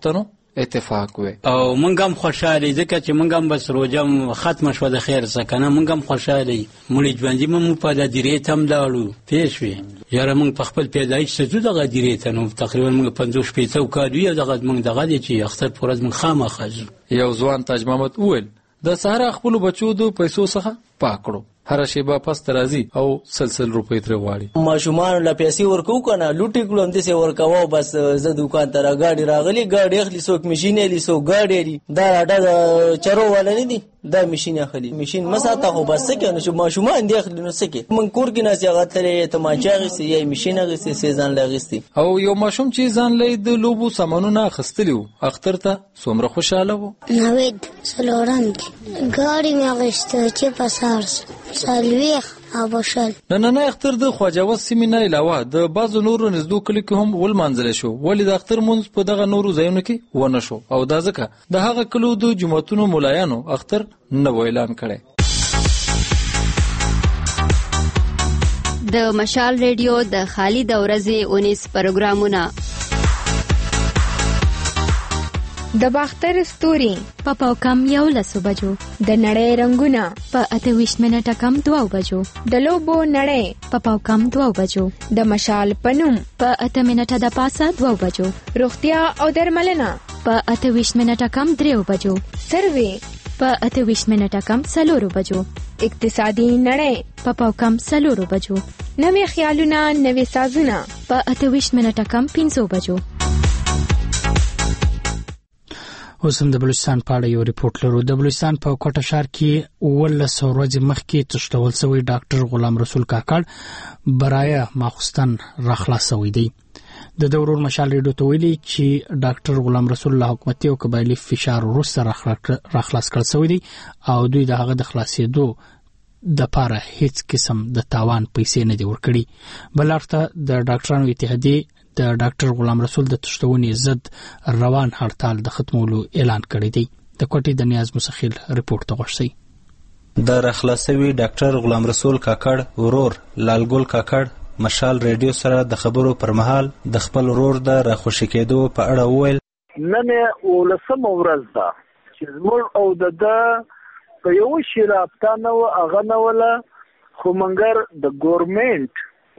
اتفاق وي او مونږ هم خوشاله ځکه چې مونږ هم بس روزه ختم شو د خیر څخه کنه مونږ هم خوشاله مړي ژوندۍ مو په د دیرې تم لاړو پېښوي یاره مونږ په خپل پیدایش څه دغه دیرې ته نو تقریبا مونږ 50 پیسو کارو یو دغه مونږ دغه دي چې اختر پورز مونږ خامخا یو ځوان تاج محمد وویل د سهار خپل بچو د پیسو څخه پاکړو هر شیبه پس ترازی او سلسل روپۍ تر واړي ماشومان له پیسې ورکو کنه لوټي کولم د څه ورکاو بس زه دکان ته راغاډي راغلی گاډي اخلي څوک ماشين الی څوک گاډي دی دا راډه چرو ولا نه دي دا ماشين اخلي ماشين مساته خو بس کې نو ماشومان دی اخلي نو سکه من کور کې ناس هغه تلې ته ماچاغي سي یا ماشين هغه سي ځان لغستي او یو ماشوم چې ځان لې د لوبو سامانونه خستلیو اختر ته څومره خوشاله وو نوید سلوران ګاډي مې غشته چې پسارس سالویخ ابوشل نن اختر د خواجاوس سیمې نه علاوه د بازو نورو نزدو کلی کې هم ولمانځل شو ولې د اختر مونږ په دغه نورو ځایونو کې ونه شو او دا ځکه د هغه کلو د جمعتونو مولایانو اختر نه اعلان کړي د مشال ریډیو د خالي د ورځې 19 پروګرامونه د باختر ستوري په پاوکم 11 بجو د نړۍ رنگونه په 28 منټه کم 2 بجو د لوبو نړۍ په پاوکم 2 بجو د مشال پنوم په 8 منټه د پاسه 2 بجو روغتیا او درملنه په 28 منټه کم 3 بجو سروي په 28 منټه کم 4 بجو اقتصادي نړۍ په پاوکم 4 بجو نوې خیالونه نوې سازونه په 28 منټه کم 5 بجو اوس هم د بلوچستان په اړه یو ریپورت لرو. د بلوچستان په کوټه ښار کې 19 ورځې مخکې تښتول شوی ډاکټر غلام رسول کاکړ برایه ماخستن راخلاصوي دی. د دورور مشال ریډیو ته ویلي چې ډاکټر غلام رسول له حکومتي او قبایلی فشار وروسته راخلاص کړل شوی دی او دوی د هغه د خلاصېدو د پاره هیڅ قسم د تاوان پیسې نه دی ورکړي. بل اړخته د ډاکټرانو اتحادیه د ډاکټر غلام رسول د تښتونې ضد روان هړتال د ختمولو اعلان کړی دی. د کوټې د نیاز مسخیل ریپورت ته غوښتي. د راخلاصوي ډاکټر غلام رسول کاکړ ورور لالګل کاکړ مشال ریډیو سره د خبرو پر مهال د خپل ورور د راخوشي کېدو په اړه وویل نن 19 ورځ ده چې زموږ او د په یو شی رابطه نه و هغه نه ولا خو منګر د ګورنمنت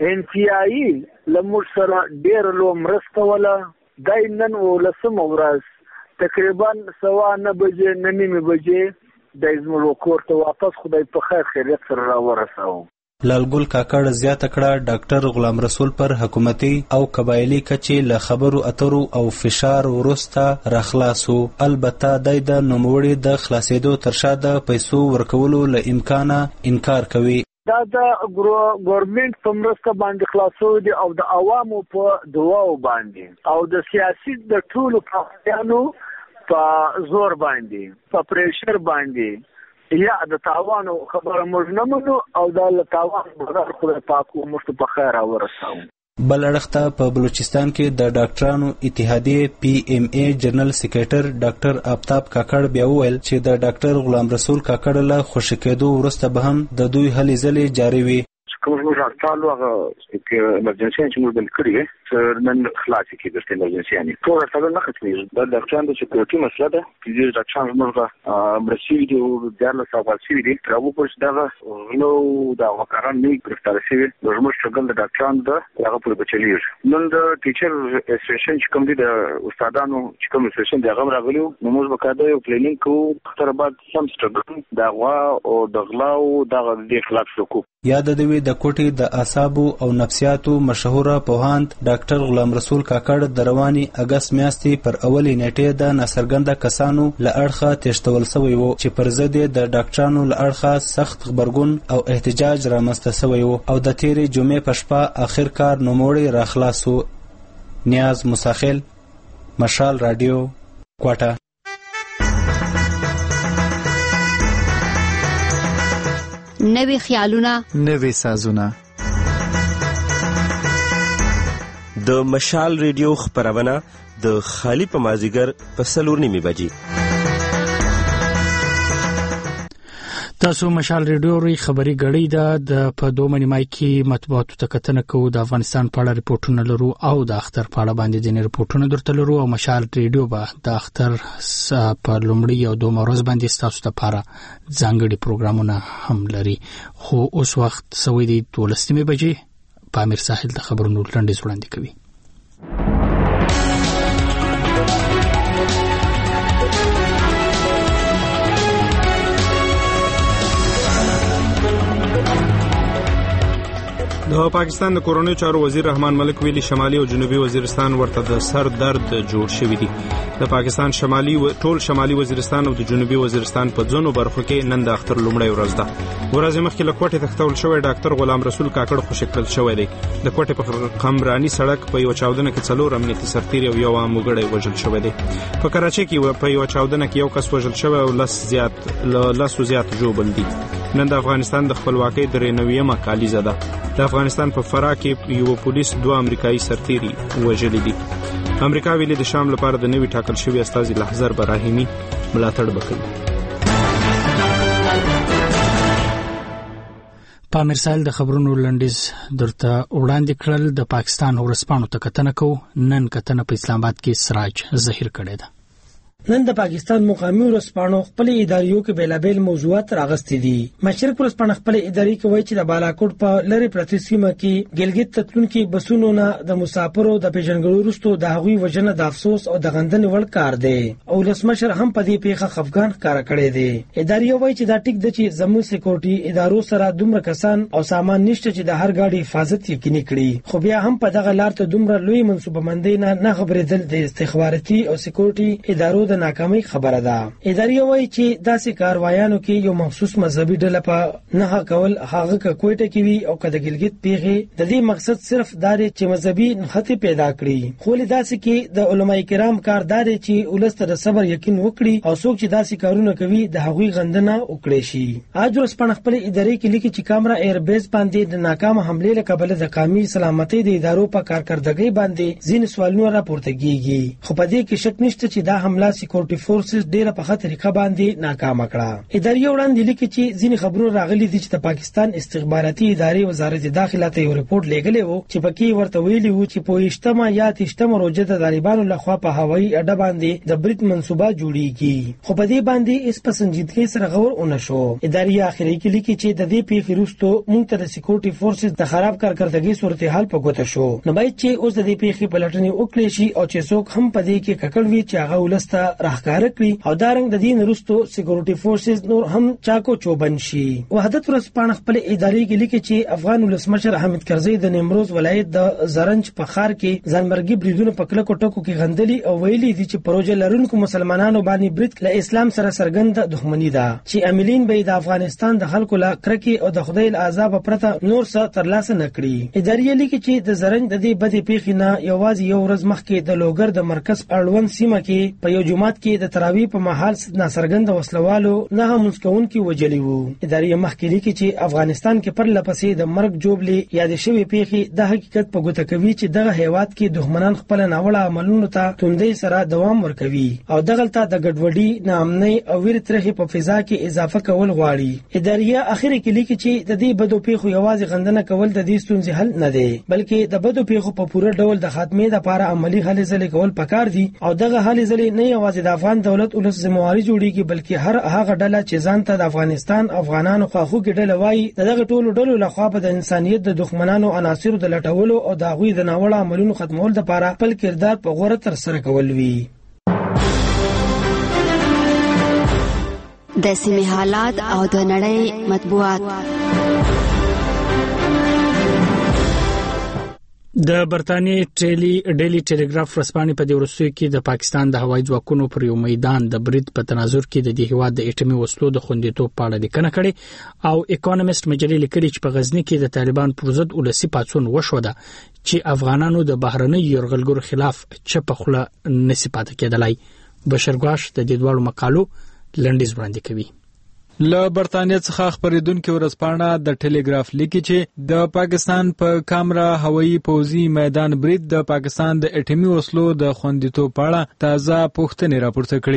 NPI لمر سره ډېر لو مرسته ولا دای نن 19 ورځ تقریبا 9:30 بجې 9:30 بجې د زموږ کور ته واپس خدای په خیر خیریت سره راورساو. لالګل کاکړ زیاته کړه ډاکټر غلام رسول پر حکومتي او قبایلی کچې له خبرو اترو او فشار وروسته راخلاصو. البته دای د نوموړي د خلاصېدو ترشا د پیسو ورکولو له امکانه انکار کوي. دا د ګورنمنت په مرسته باندې خلاصو دي او د عوامو په دعاو باندې او د سیاسي د ټولو پاکستانو په زور باندې په پریشر باندې یا د تاوانو خبره موږ نه منو او دا له تاوان بغیر خدای پاک موږ ته په خیر راورساو. بل اړخته په بلوچستان کې د ډاکټرانو اتحادیه PMA جنرال سیکریټر ډاکټر آفتاب کاکړ بیا وویل چې د ډاکټر غلام رسول کاکړ له خوشی کېدو وروسته به هم د دوی هلې ځلې جاري وي. کوم هسپتال هغه ایمرجنسي چې موږ بل کړی نن خلاص کیږي د ایمرجنسي یعنی ټول هسپتال نه ختمېږي د ډاکټرانو د سکیورټي مسله ده چې د ډاکټرانو موږ مرسي دي او دغه سوالسي دي ترغو پوس دغه نو دا وکړان نه ګرفتار شوی د موږ شغل د ډاکټرانو د هغه په بچلیږي نن د ټیچر اسوسییشن چې کوم دي د استادانو چې کوم اسوسییشن دغه راغلیو نو موږ وکړو یو پلانینګ کوو تر بعد سم سټرګل دا غوا او دغلاو دغه د خلاف شو. یاد دوی د کوټې د اعصابو او نفسیاتو مشهوره پوهاند ډاکټر غلام رسول کاکړ د رواني اگست میاشتې پر اولی نیټه د ناڅرګنده کسانو له اړخه تښتول شوی و چې پر ضد د ډاکټرانو له اړخه سخت خبرګون او احتجاج رامنځته شوی و او د تیرې جمعې په شپه اخر کار نوموړی راخلاصو. نیاز مساخل مشال رادیو کوټه. نوې خیالونه نوې سازونه د مشال ریډیو خبرونه د خالی په مازیګر په 4:30 بجې. تاسو مشال ریډیو ری خبري غړی د په دوه نیمای کې مطبوعاتو ته کتنه کوو د افغانستان په اړه ریپورتونه لرو او د اختر په اړه باندې ځینې ریپورتونه درته لرو او مشال ریډیو به د اختر په لومړی او دوه ورځ باندې تاسو ته لپاره ځانګړي پروګرامونه هم لري خو اوس وخت سوي دی 12 بجې په امیر ساحل د خبرونو لنډیز وړاندې کوي. د پاکستان د کورونی چارو وزیر رحمان ملک ویلي شمالي او جنوبي وزیرستان ورته د سر درد جوړ شوی دی. د پاکستان ټول شمالي وزیرستان او د جنوبي وزیرستان په ځینو برخو کې نن د اختر لومړی ورځ ده. ورځ مخکې له کوټې تختول شوی ډاکټر غلام رسول کاکړ خوشی کړل شوی دی. د کوټې په قمرانی سړک په یو چاودنه کې 4 امنیتي سرتیري او یو عام وګړی وژل شوی دی. په کراچۍ کې په یو چاودنه کې یو کس وژل شوی او لس زیات ژوبل دي. نن د افغانستان د خپلواکۍ د 93مه کالیزه ده. د افغانستان په فراه کې یو پولیس 2 امریکایي سرتیري وژلي دي. امریکا ویلي د شام لپاره د نوي ټاکل شوی استازي لحظر براهیمي ملاتړ وکړي. په امیر ساحل د خبرونو لنډیز درته وړاندې کړل. د پاکستان ورسپانو ته کتنه کو. نن کتنه په اسلام آباد کې سراج ظاهر کړی ده. نن د پاکستان مقامی ورسپانو خپل اداریو کې بیلابیل موضوعات راغستې دي. مشرق ورسپانو خپل اداري کوي چې د بالاکوټ په لری پرتی سیمه کې ګلګت تتلون کې بسونو نه د مسافرو د پیژنګړو وروسته د هغوی وجنه د افسوس او د غندنې وړ کار دی او لسمشر هم په دې پیښه خفګان ښکار کړی دی. اداري وایي چې دا ټیک د چې زموږ سکیورټي ادارو سره دومره کسان او سامان نشته چې د هر گاډي حفاظت یقیني کړي خو بیا هم په دغه لار ته دومره لوی منصوبه‌بندۍ نه خبرېدل د استخباراتي او سکیورټي ادارو د ناکامۍ خبره ده. اداري وایي چې داسې کاروایانو کې یو مخصوص مذهبي ډله په نه کول هغه کوټه کې وي او کله ګلګت پیغه د دې مقصد صرف داري چې مذهبي نخته پیدا کړي. خو داسې کې د علماي کرام کار داري چې ولست د صبر یقین وکړي او څوک چې داسې کارونه کوي د هغوی غندنه وکړي شي. اج ورسپن خپل اداري کې لیکي چې کامرا ایر بیس باندې د ناکام حمله له کبل د قومي سلامتۍ د ادارو په کارکردګۍ باندې ځین سوالونه راپورته کیږي خو په دې کې شک نشته چې دا حمله سکیورټي فورسز ډیره په طریقه باندې ناکام کړه. اداري وړاندې لیکي چې ځینې خبرونه راغلي دي چې د پاکستان استخباراتي ادارې وزارت داخله ته یو ریپورت لېږلی وو چې پکې ورته ویلي وو چې په 28مه یا 30مه روزه د طالبانو لخوا په هوایي اډه باندې د برید منصوبه جوړیږي خو په دې باندې اس په سنجیدګۍ سره غور ونه شو. اداري اخري کې لیکي چې د دې پیښې وروسته موږ ته د سکیورټي فورسز د خراب کارکردګۍ صورتحال په ګوته شو. نو باید چې اوس د دې پیښې پلټنې وکړي شي او چې څوک هم په دې کې ککړ وي چې هغه ولسته راښکاره کړي او دارنګ د دین وروسته سکیورټي فورسز نور هم چاکو چوبن شي. وحدت ورسپانه خپل اداري کې لیکي چې افغان ولسمشر حامد کرزي د نیمروز ولایت د زرنج په ښار کې ځانمرګي بریدونه په کلکو ټکو کې غندلي او ویلي دي چې پروژه لرونکو مسلمانانو باندې برید له اسلام سره سرګند دښمنی ده چې عاملین به د افغانستان د خلکو لا کرکي او د خدای العذاب پرته نور څه ترلاسه نکړي. اداري لیکي چې د زرنج د دې بدې پیښې نه یوازې یو ورځ مخکې د لوګر د مرکز اړوند سیمه کې په یو جمعات کې د تراویح په مهال ناڅرګند وسلوالو نه مسکون کې وجلی وو. اداري مخکې لیکي چې افغانستان کې پر لپسې د مرګ جوړلې یاد شوی پیښې د حقیقت په ګوته کوي چې دغه هیواد کې دښمنان خپل ناوړه عملونو ته توندې سره دوام ورکوي او دغلته د ګډوډي ناامنۍ او ویرترخي په فضا کې اضافه کول غواړي. اداري اخر کې لیکي چې د دې بدو پیښو یوازې غندنه کول د دې ستونزې حل نه دی بلکې د بدو پیښو په پوره ډول د خاتمې لپاره عملی هلې ځلې کول پکار دي او دغه هلې ځلې نه یوازې د افغان دولت ولس ذمہواری جوړیږي بلکې هر هغه ډله چې ځان ته د افغانستان افغانانو خواخوږي ډله وایي دغه ټولو ډلو لخوا په د انسانیت د دښمنانو عناصرو د لټولو او د هغوی د ناوړه عملونو ختمولو لپاره خپل کردار په غوره ترسره کول وي. د سیمې حالات او د نړۍ مطبوعات. د برتانیې ډیلی ټیلیګراف ورځپاڼې په دې وروستیو کې د پاکستان د هوایي ځواکونو پر یو میدان د برید په تناظر کې د دې هیواد د اټومي وسلو د خوندیتوب په اړه لیکنه کړې او اکونومیست مجلې لیکلي چې په غزني کې د طالبان پر ضد ولسي پاڅون وشو ده چې افغانانو د بهرنۍ یرغلګرو خلاف چپه خوله نشي پاتې کېدلای. بشرګواش د دې دوړو مقالو لنډیز وړاندې کوي. له برتانیې څخه خبرېدونکو ورځپاڼه د ټیلیګراف لیکي چې د پاکستان په کامرا هوایي پوځي میدان برید د پاکستان د اټومي وسلو د خوندیتوب په اړه تازه پوښتنې راپورته کړې.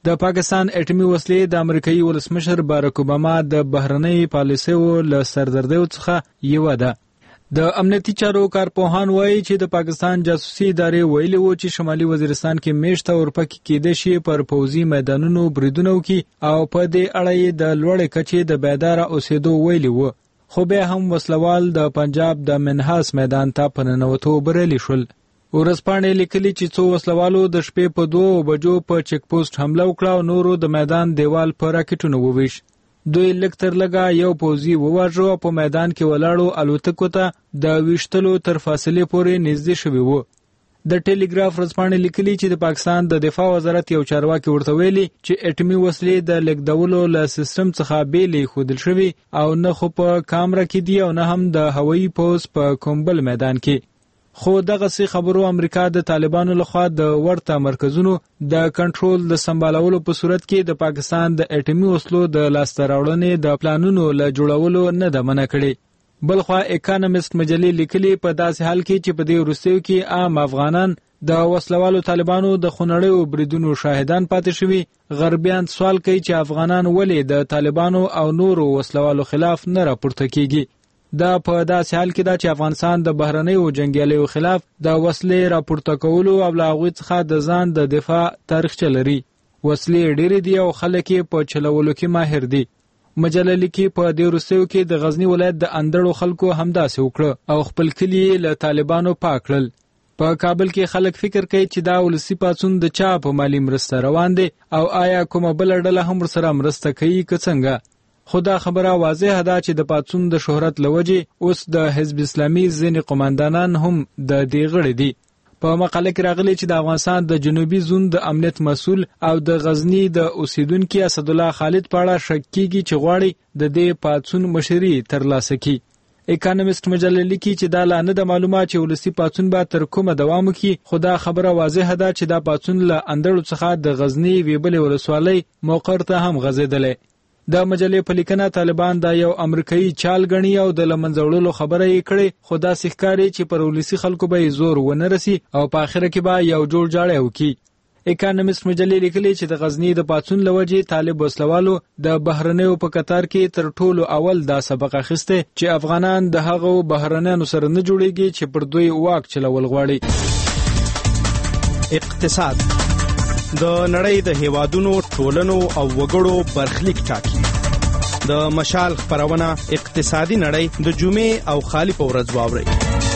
د پاکستان اټومي وسلې د امریکایي ولسمشر باراک اوباما د بهرنۍ پالیسیو له سردردیو څخه یوه ده. د امنیتي چارو کارپوهان وایي چې د پاکستان جاسوسي ادارې ویلي وو چې شمالي وزیرستان کې میشته اورپکې کېدای شي پر پوځي میدانونو بریدونه وکړي او په دې اړه یې د لوړې کچې د بیداره اوسېدو ویلي وو. خو بیا هم وسلوال د پنجاب د منحاس میدان ته په ننوتو بریالي شول. ورځپاڼې لیکلي چې څو وسلوالو د شپې په 2 بجو په چیک پوسټ حمله وکړه او نورو د میدان دیوال په راکټونو وویش. دوی لږ تر لږه یو پوځي وواژه او په میدان کې ولاړو الوتکو ته د ویشتلو تر فاصلې پورې نږدې شوي وو. د ټیلیګراف ورځپاڼې لیکلي چې د پاکستان د دفاع وزارت یو چارواکي ورته ویلي چې اټومي وسلې د لیږدولو له سیستم څخه بیلې ښودل شوي او نه خو په کامره کې دي او نه هم د هوایي پوځ په کوم بل میدان کې. خو دغسې خبرو امریکا د طالبانو لخوا د ورته مرکزونو د کنټرول د سمبالولو په صورت کې د پاکستان د اټومي وسلو د لاسته راوړنې د پلانونو له جوړولو نه ده منع کړې. بلخوا اکانومیسټ مجلې لیکلي په داسې حال کې چې په دې وروستیو کې عام افغانان د وسلوالو طالبانو د خونړیو بریدونو شاهدان پاتې شوي، غربیان سوال کوي چې افغانان ولې د طالبانو او نورو وسلوالو خلاف نه راپورته کیږي. دا په داسې حال کې ده چې افغانستان د بهرنیو جنګیالیو خلاف د وسلې راپورته کولو او له هغوی څخه د ځان د دفاع تاریخچه لري. وسلې ډېرې دي او خلک یې په چلولو کې ماهر دي. مجله لیکي په دې وروستیو کې د غزني ولایت د اندړو خلکو همداسې وکړه او خپل کلي یې له طالبانو پاک کړل. په کابل کې خلک فکر کوي چې دا ولسي پاڅون د چا په مالي مرسته روان دی او آیا کومه بله ډله هم ورسره مرسته کوي که څنګه. خو دا خبره واضحه ده چې د پاڅون د شهرت له وجې اوس د حزب اسلامي ځینې قماندانان هم د دې غړي دي. په مقاله کې راغلی چې د افغانستان د جنوبي زون د امنیت مسؤل او د غزني د اوسیدونکي اسدالله خالد په اړه شک کیږي چې غواړي د دې پاڅون مشري ترلاسه کړي. اکانومیسټ مجله لیکي چې دا لا نه ده معلومه چې ولسي پاڅون به تر کومه دوام وکړي، خو دا خبره واضحه ده چې دا پاڅون له اندړو څخه د غزني ویبلې ولسوالۍ موقر ته هم غځېدلی. د مجلې په لیکنه طالبان دا یو امریکایي چال ګڼي او د له منځه وړلو خبره یې کړې، خو داسې ښکاري چې پر ولسي خلکو به یې زور ونه رسي او په آخره کې به یو جوړ جاړی وکړي. اکانومیسټ مجلې لیکلي چې د غزني د پاڅون له وجې طالب وسلوالو د بهرنیو په قطار کې تر ټولو اول دا سبق اخیستی چې افغانان د هغو بهرنیانو سره نه جوړیږي چې پر دوی واک چلول غواړي. اقتصاد د نړۍ د هیوادونو، ټولنو او وګړو برخلیک ټاکي. د مشال خپرونه اقتصادي نړۍ د جمعې او خالی په ورځ واورئ.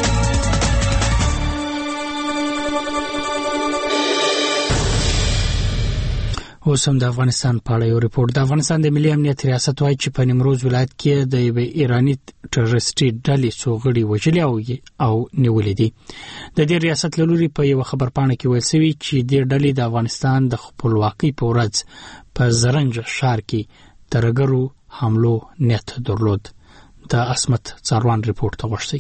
اوس هم د افغانستان په اړه یو ریپورت. د افغانستان د ملي امنیت ریاست وایي چې په نیمروز ولایت کې د یوې ایراني ټروریستي ډلې څو غړي وژلي او نیولي دي. د دې ریاست له لوري په یو خبرپاڼه کې ویل شوي چې دې ډلې د افغانستان د خپلواکۍ په ورځ په زرنج ښار کې ترهګرو حملو نیت درلود. د عصمت څاروان ریپورت ته غوښتي.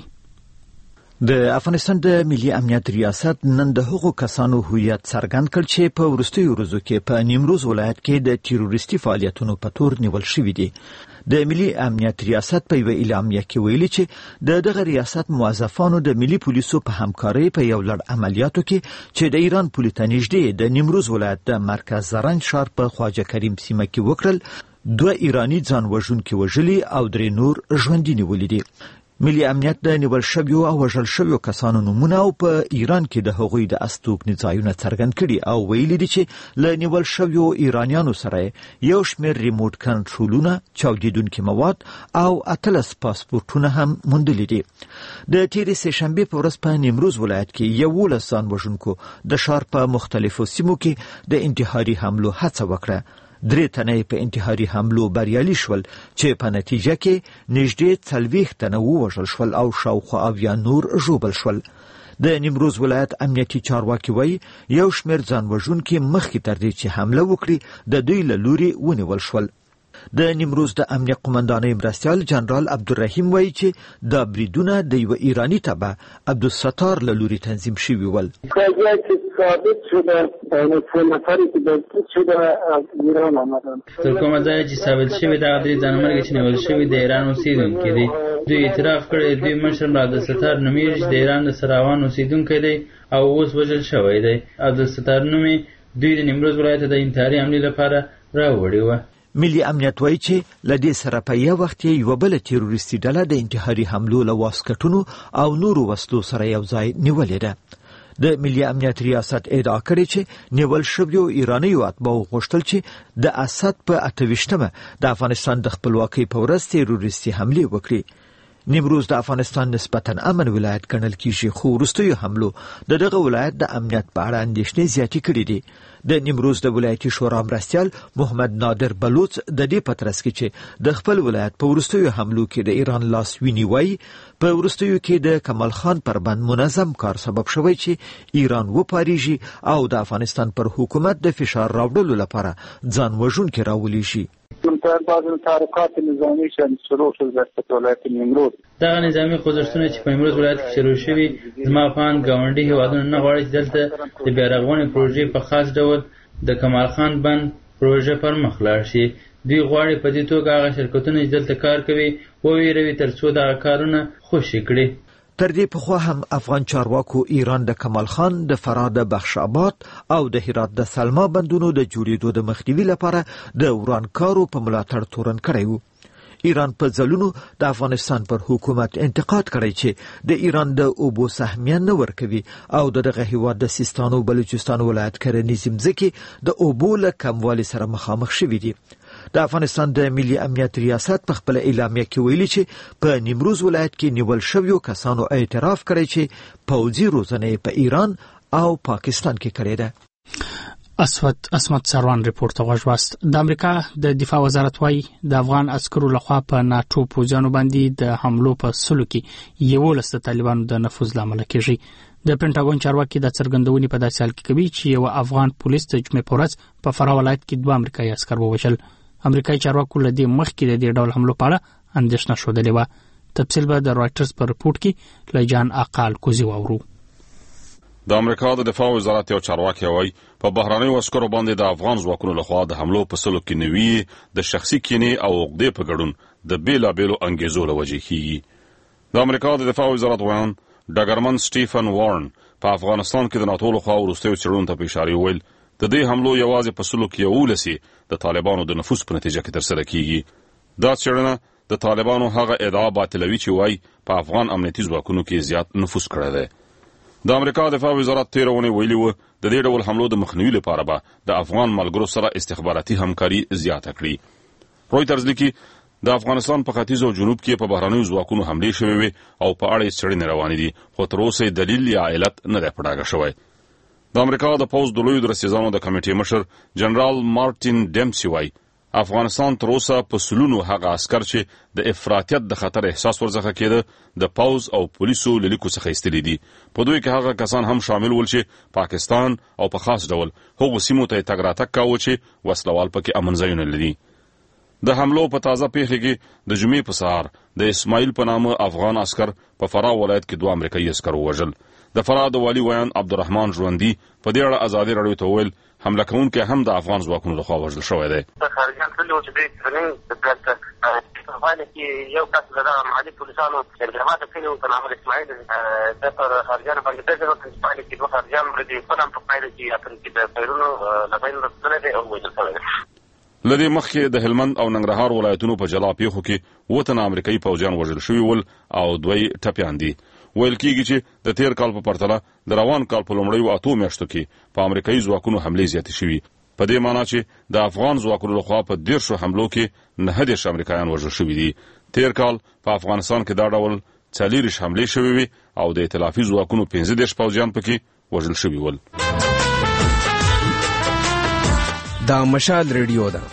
د افغانستان د ملي امنیت ریاست نن د هغو کسانو هویت څرګند کړ چې په وروستیو ورځو کې په نیمروز ولایت کې د تروریستي فعالیتونو په تور نیول شوي دي. د ملي امنیت ریاست په یو اعلامیه کې ویلي چې دغه ریاست موظفانو د ملي پولیسو په همکارۍ په یو لړ عملیاتو کې چې د ایران پولې ته نږدې د نیمروز ولایت د مرکز زرنج ښار په خواجه کریم سیمه کې وکړل. 2 ایرانی ځان وژونکي وژلي او 3 نور ژوندي نیولي دي. ملي امنیت د نیول شویو او وژل شویو کسانو نومونه او په ایران کې د هغوی د استوګنې ځایونه څرګند کړي او ویلي دي چې له نیول شویو ایرانیانو سره یو شمېر ریموټ کنټرولونه، چاودیدونکي مواد او 18 پاسپورټونه هم موندلي دي. د تیرې سهشنبې په ورځ په نیمروز ولایت کې 11 ځان وژونکو د ښار په مختلفو سیمو کې د انتحاري حملو هڅه وکړه. 3 تنه په انتحاري حملو بریالي شول چې په نتیجه کې نږدې 40 تنه ووژل شول او شاوخوا 80 نور ژوبل شول. د نیمروز ولایت امنیتي چارواکي وایي یو شمېر ځان وژونکي مخکې تر دې چې حمله وکړي د دوی له لوري ونیول شول. د نیمروز د امنیت قماندانۍ مرستیال جنرال عبدالرحیم وایي چې دا بریدونه د یو ایرانی تبع عبدالستار له لوري تنظیم شوي ول. ثابت شده څو نفری که دلته شده از ایران آمدن. تر کومه ځایه چې ثابت شوي دغه 3 ځانمرګي چې نیول شوي د ایران اوسېدونکي دي. دوی اعتراف کړی دوی مشر عبدالستار نومیږي چې د ایران د سراوان اوسېدونکی دی او اوس وژل شوی دی. عبدالستار نومي دوی د نیمروز ولایت د انتحاري حملې لپاره راوړې وه. ملي امنیت وایي چې لدې سره په یو وخت یو بل تروریستي ډله د انتحاري حملو له واسکټونو او نورو وسلو سره یو ځای نیولې ده. د ملي امنیت ریاست ادعا کړې چې نیول شویو ایرانیو اتباعو غوښتل چې د اسد په 28مه د افغانستان د خپلواکۍ په ورځ تروریستي حملې وکړي. نیمروز د افغانستان نسبتاً امن ولایت ګڼل کیږي، خو وروستیو حملو دغه ولایت د امنیت په اړه اندېښنې زیاتې کړې دي. د نیمروز د ولایتي شورا مرستیال محمد نادر بلوچ د دې په ترڅ کې چې د خپل ولایت په وروستیو حملو کې د ایران لاس ویني وایي، په وروستیو کې د کمال خان پر بند منظم کار سبب شوی چې ایران وپاریږي او د افغانستان پر حکومت د فشار راوړلو لپاره ځان وژونکي راولېږي. من بعض التحركات النظامية شروع في ولایت نیمروز. دغه نظامي خوځښتونه چې په نیمروز ولایت کې شروع شوي، زما افغان ګاونډي هیوادونه نه غواړي چې دلته د بیارغونې پروژې په خاص ډول د کمال خان بند پروژه پر مخ لاړ شي. دوی غواړي په دې توګه هغه شرکتونه چې دلته کار کوي وویروي تر څو دغه کارونه خوشي کړي. تر دې پخوا هم افغان چارواکو ایران د کمال خان د فراه د بخش آباد او د هرات د سلما بندونو د جوړېدو د مخنیوي لپاره د ورانکارو په ملاتړ تورن کړی و. ایران په ځلونو د افغانستان پر حکومت انتقاد کړی چې د ایران د اوبو سهمیه نه ورکوي او دغه هیواد د سیستان او بلوچستان ولایت کرنیزې مځکې د اوبو له کموالي سره مخامخ شوي دي. د افغانستان د ملي امنیت ریاست په خپل اعلامیه کې ویلي چې په نیمروز ولایت کې نیول شویو کسانو اعتراف کړی چې پوځي روزنه په ایران او پاکستان کې کړې ده. اسمت سروان ریپورت واست. د امریکا د دفاع وزارت وايي د افغان عسکرو لخوا په ناتو پوځیانو باندې د حملو په سلو کې 11 طالبانو د نفوذ لامل کېږي. د پینټاګون چارواکي د څرګندونې په داسې حال کې کوي چې یو افغان پولیس د جمعې په ورځ په فراه ولایت کې 2 امریکایي عسکر ووژل. امریکایي چارواکو له دې مخکې د دې ډول حملو په اړه اندېښنه ښودلې وه. تفصیل به د رائټرز په رپورټ کې له جان اقال کوزي واورو. د امریکا د دفاع وزارت یو چارواکي وایي په بهرانیو عسکرو باندې د افغان ځواکونو لخوا د حملو په سلو کې نوي د شخصي کینې او عقدې په ګډون د بیلابیلو انګیزو له وجې کیږي. د امریکا د دفاع وزارت وایي ډګرمن سټیفن وارن په افغانستان کې د ناتو لخوا وروستیو څېړنو ته په اشاره ویل د دې حملو یوازې په سلو کې 11 د طالبانو د نفوذ په نتیجه کې ترسره کیږي. دا څېړنه د طالبانو هغه ادعا باطلوي چې وایي په افغان امنیتي ځواکونو کې زیات نفوذ کړی دی. د امریکا دفاع وزارت تیرونه ویلي و د دې ډول حملو د مخنیوي لپاره به د افغان ملګرو سره استخباراتي همکاري زیاته کړي. رويټرز لیکي د افغانستان په ختیځ او جنوب کې په بهرانیو ځواکونو حملې شوې وي او په اړه څېړنې روانې دي، خو تر اوسه دلیل یا علت نه دی پړاګه شوی. د امریکا د پوځ د لویو درستیزانو د کمیټې مشر جنرال مارټین ډیمسي وایي افغانستان تر اوسه په سلونو هغه عسکر چې د افراطیت د خطر احساس ورڅخه کېده د پوځ او پولیسو له لیکو څخه ایستلي دي. په دوی کې هغه کسان هم شامل ول چې پاکستان او په خاص ډول هغو سیمو ته تګ راتګ کاوه چې وسلوال پکې امن ځایونه لري. د حملو په تازه پیښه کې د جمعې په سهار د اسماعیل په نامه افغان عسکر په فراه ولایت کې 2 امریکایي عسکر ووژل. د فراه د والی ویان عبدالرحمن ژوندي په دې اړه ازادي راډیو ته وویل حمله کوونکی هم د افغان ځواکونو لخوا وژل شوی دی. خارجيان تللي چې دوی په افغان کې یو کس د محلي پولیسانو انتخابات کړي او په نامه اسماعیل د پر خارجيان باندې د پایلې کې 2 خارجيان مردي په نام په پایلې کې اخر کې د پیرونو لبین رسنه دي او وژل شوی دی. لدې مخکې د هلمند او ننګرهار ولایتونو په جلا پیښو کې 2 امریکایي پوځیان وژل شوي ول او 2 ټپیان دي. ویل کېږي چې د تیر کال په پرتله د روان کال په لومړیو 8 میاشتو کې په امریکایي ځواکونو حملې زیاتې شوي، په دې معنی چې د افغان ځواکونو لخوا په 10 حملو کې 9 امریکایان وژل شوي دي. تیر کال په افغانستان کې دا ډول 40 حملې شوي وي او د ائتلافي ځواکونو 15 پوځیان پکې وژل شوي ول. دا مشال ریډیو ده.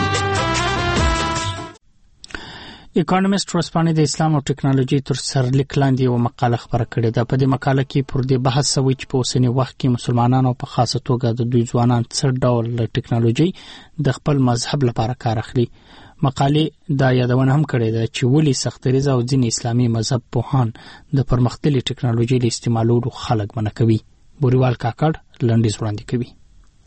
اکانومیست ورځپاڼې د اسلام او ټکنالوژي تر سرلیک لاندې یو مقاله خبره کړې ده. په دې مقاله کې پر دې بحث شوی چې په اوسنی وخت کې مسلمانانو په خاصه توګه د دوی ځوانان څه ډول ټکنالوژي د خپل مذهب لپاره کار اخلي. مقالې دا یادونه هم کړې ده چې ولې سختریز او ځینې اسلامي مذهب پوهان د پرمختللي ټکنالوژي له استعمالولو خلک منع کوي. بوریوال کاکړ لنډیز وړاندې کوي.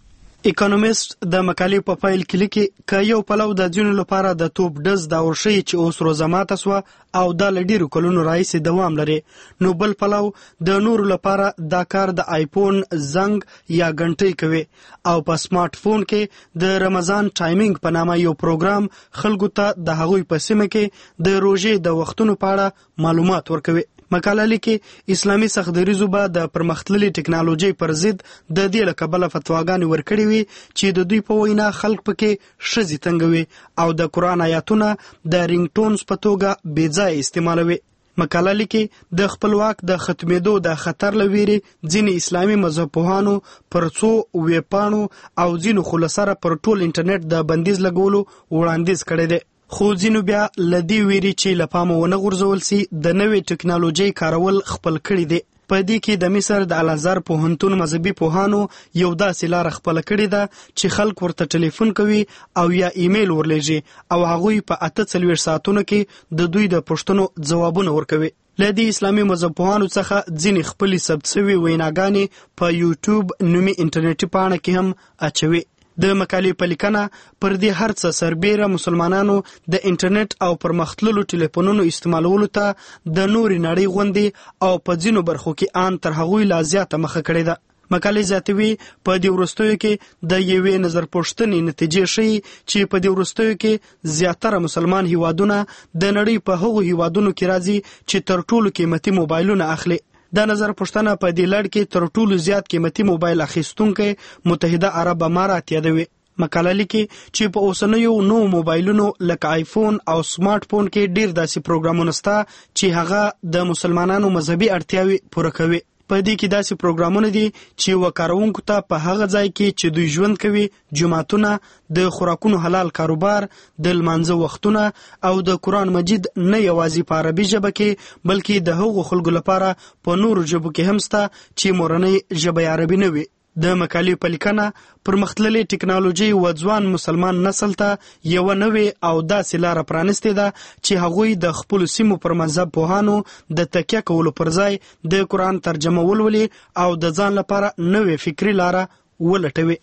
اکونومیست د مقالې په فایل کې لیکي که یو پلو د ځینو لپاره د توپ ډز دا ورشي چې اوس روزه ماته سوه او دا له ډېرو کلونو راهیسې دوام لري، نو بل پلو د نورو لپاره دا کار د آیفون زنګ یا غنټۍ کوي او په سمارټ فون کې د رمضان ټایمینګ په نامه یو پروګرام خلکو ته د هغوی په سیمه کې د روژې د وختونو په اړه معلومات ورکوي. مقاله لیکي اسلامي سختدریزو به د پرمختللي ټکنالوژۍ پر ضد د دې له کبله فتواګانې ورکړې وي چې د دوی په وینا خلک پکې ښځې تنګوي او د قرآن آیاتونه د رینګ ټونز په توګه بېځایه استعمالوي. مقاله لیکي د خپلواک د ختمېدو د خطر له ویرې ځینې اسلامي مذهب پوهانو پر څو ویبپاڼو او ځینو خو له سره پر ټول انټرنیټ د بندیز لګولو وړاندیز کړی دی، خو ځینو بیا له دې ویرې چې له پامه ونه غورځول سي د نوې ټکنالوژۍ کارول خپل کړي دي. په دې کې د مصر د الازهر پوهنتون مذهبي پوهانو یو داسې لاره خپله کړې ده چې خلک ورته ټلیفون کوي او یا ایمیل ورلیږي او هغوی په 48 ساعتونو کې د دوی د پوښتنو ځوابونه ورکوي. له دې اسلامي مذهب پوهانو څخه ځینې خپلې ثبت سوي ویناګانې په یوټیوب نومي انټرنیټي پاڼه کې هم اچوي. د مقالې په لیکنه پر دې هر څه سربیره مسلمانانو د انټرنیټ او پرمختللو ټلیفونونو استعمالولو ته د نورې نړۍ غوندې او په ځینو برخو کې ان تر هغوی لا زیاته مخه کړې ده. مقالې زیاتوي په دې وروستیو کې د یوې نظر پوښتنې نتیجې ښیي چې په دې وروستیو کې زیاتره مسلمان هیوادونه د نړۍ په هغو هیوادونو کې راځي چې تر ټولو قیمتي موبایلونه اخلي. دا نظر پوښتنه په دې لړ کې تر ټولو زیات قیمتي موبایل اخیستونکی متحده عرب امارات یادوي. مقاله لیکي چې په اوسنیو نوو موبایلونو لکه آیفون او سمارټ فون کې ډیر داسې پروګرامونه شته چې هغه د مسلمانانو مذهبي اړتیاوې پوره کوي. په دې کې داسې پروګرامونه دي چې وکاروونکو ته په هغه ځای کې چې دوی ژوند کوي جوماتونه، د خوراکونو حلال کاروبار، د لمانځه وختونه او د قرآن مجید نه یوازې په عربي ژبه کې بلکې د هغو خلکو لپاره په نورو ژبو کې هم شته چې مورنۍ ژبه عربي نه وي. د مقالې په لیکنه پرمختللې ټکنالوژي و ځوان مسلمان نسل ته یوه نوې او داسې لاره پرانستې ده چې هغوی د خپلو سیمو پر مذهب پوهانو د تکیه کولو پر ځای د قرآن ترجمه ولولي او د ځان لپاره نوې فکري لاره ولټوي.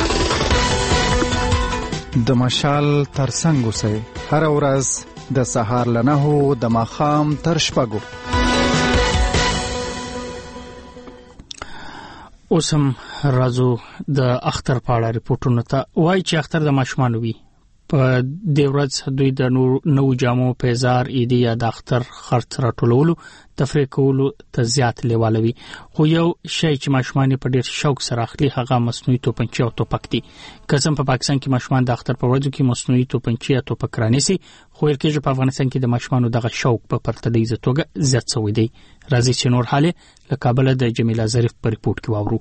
د مشال ترڅنګ اوسئ، هره ورځ د سهار له 9 د ماښام تر 6. اوس هم راځو د اختر په اړه ریپورټونو ته. وایي چې اختر د ماشومانو وي. په دې ورځ دوی د نوو جامو، پیزار، عیدي یا د اختر خرڅ راټولولو، تفریح کولو ته زیات لیوالوي. خو یو شی چې ماشومان په ډیر شوق سره اخلي هغه مصنوعي توپنچې او توپک دي. قسم په پاکستان کې ماشومان د اختر په ورځو کې مصنوعي توپنچې یا توپک رانیسي، خو ورکه په افغانستان کې د ماشومانو دغه شوق په پرتله توګه زیات شوی دی. راځي چې نور حاله له کابل د جمیله ظریف په ریپورت کې واورو.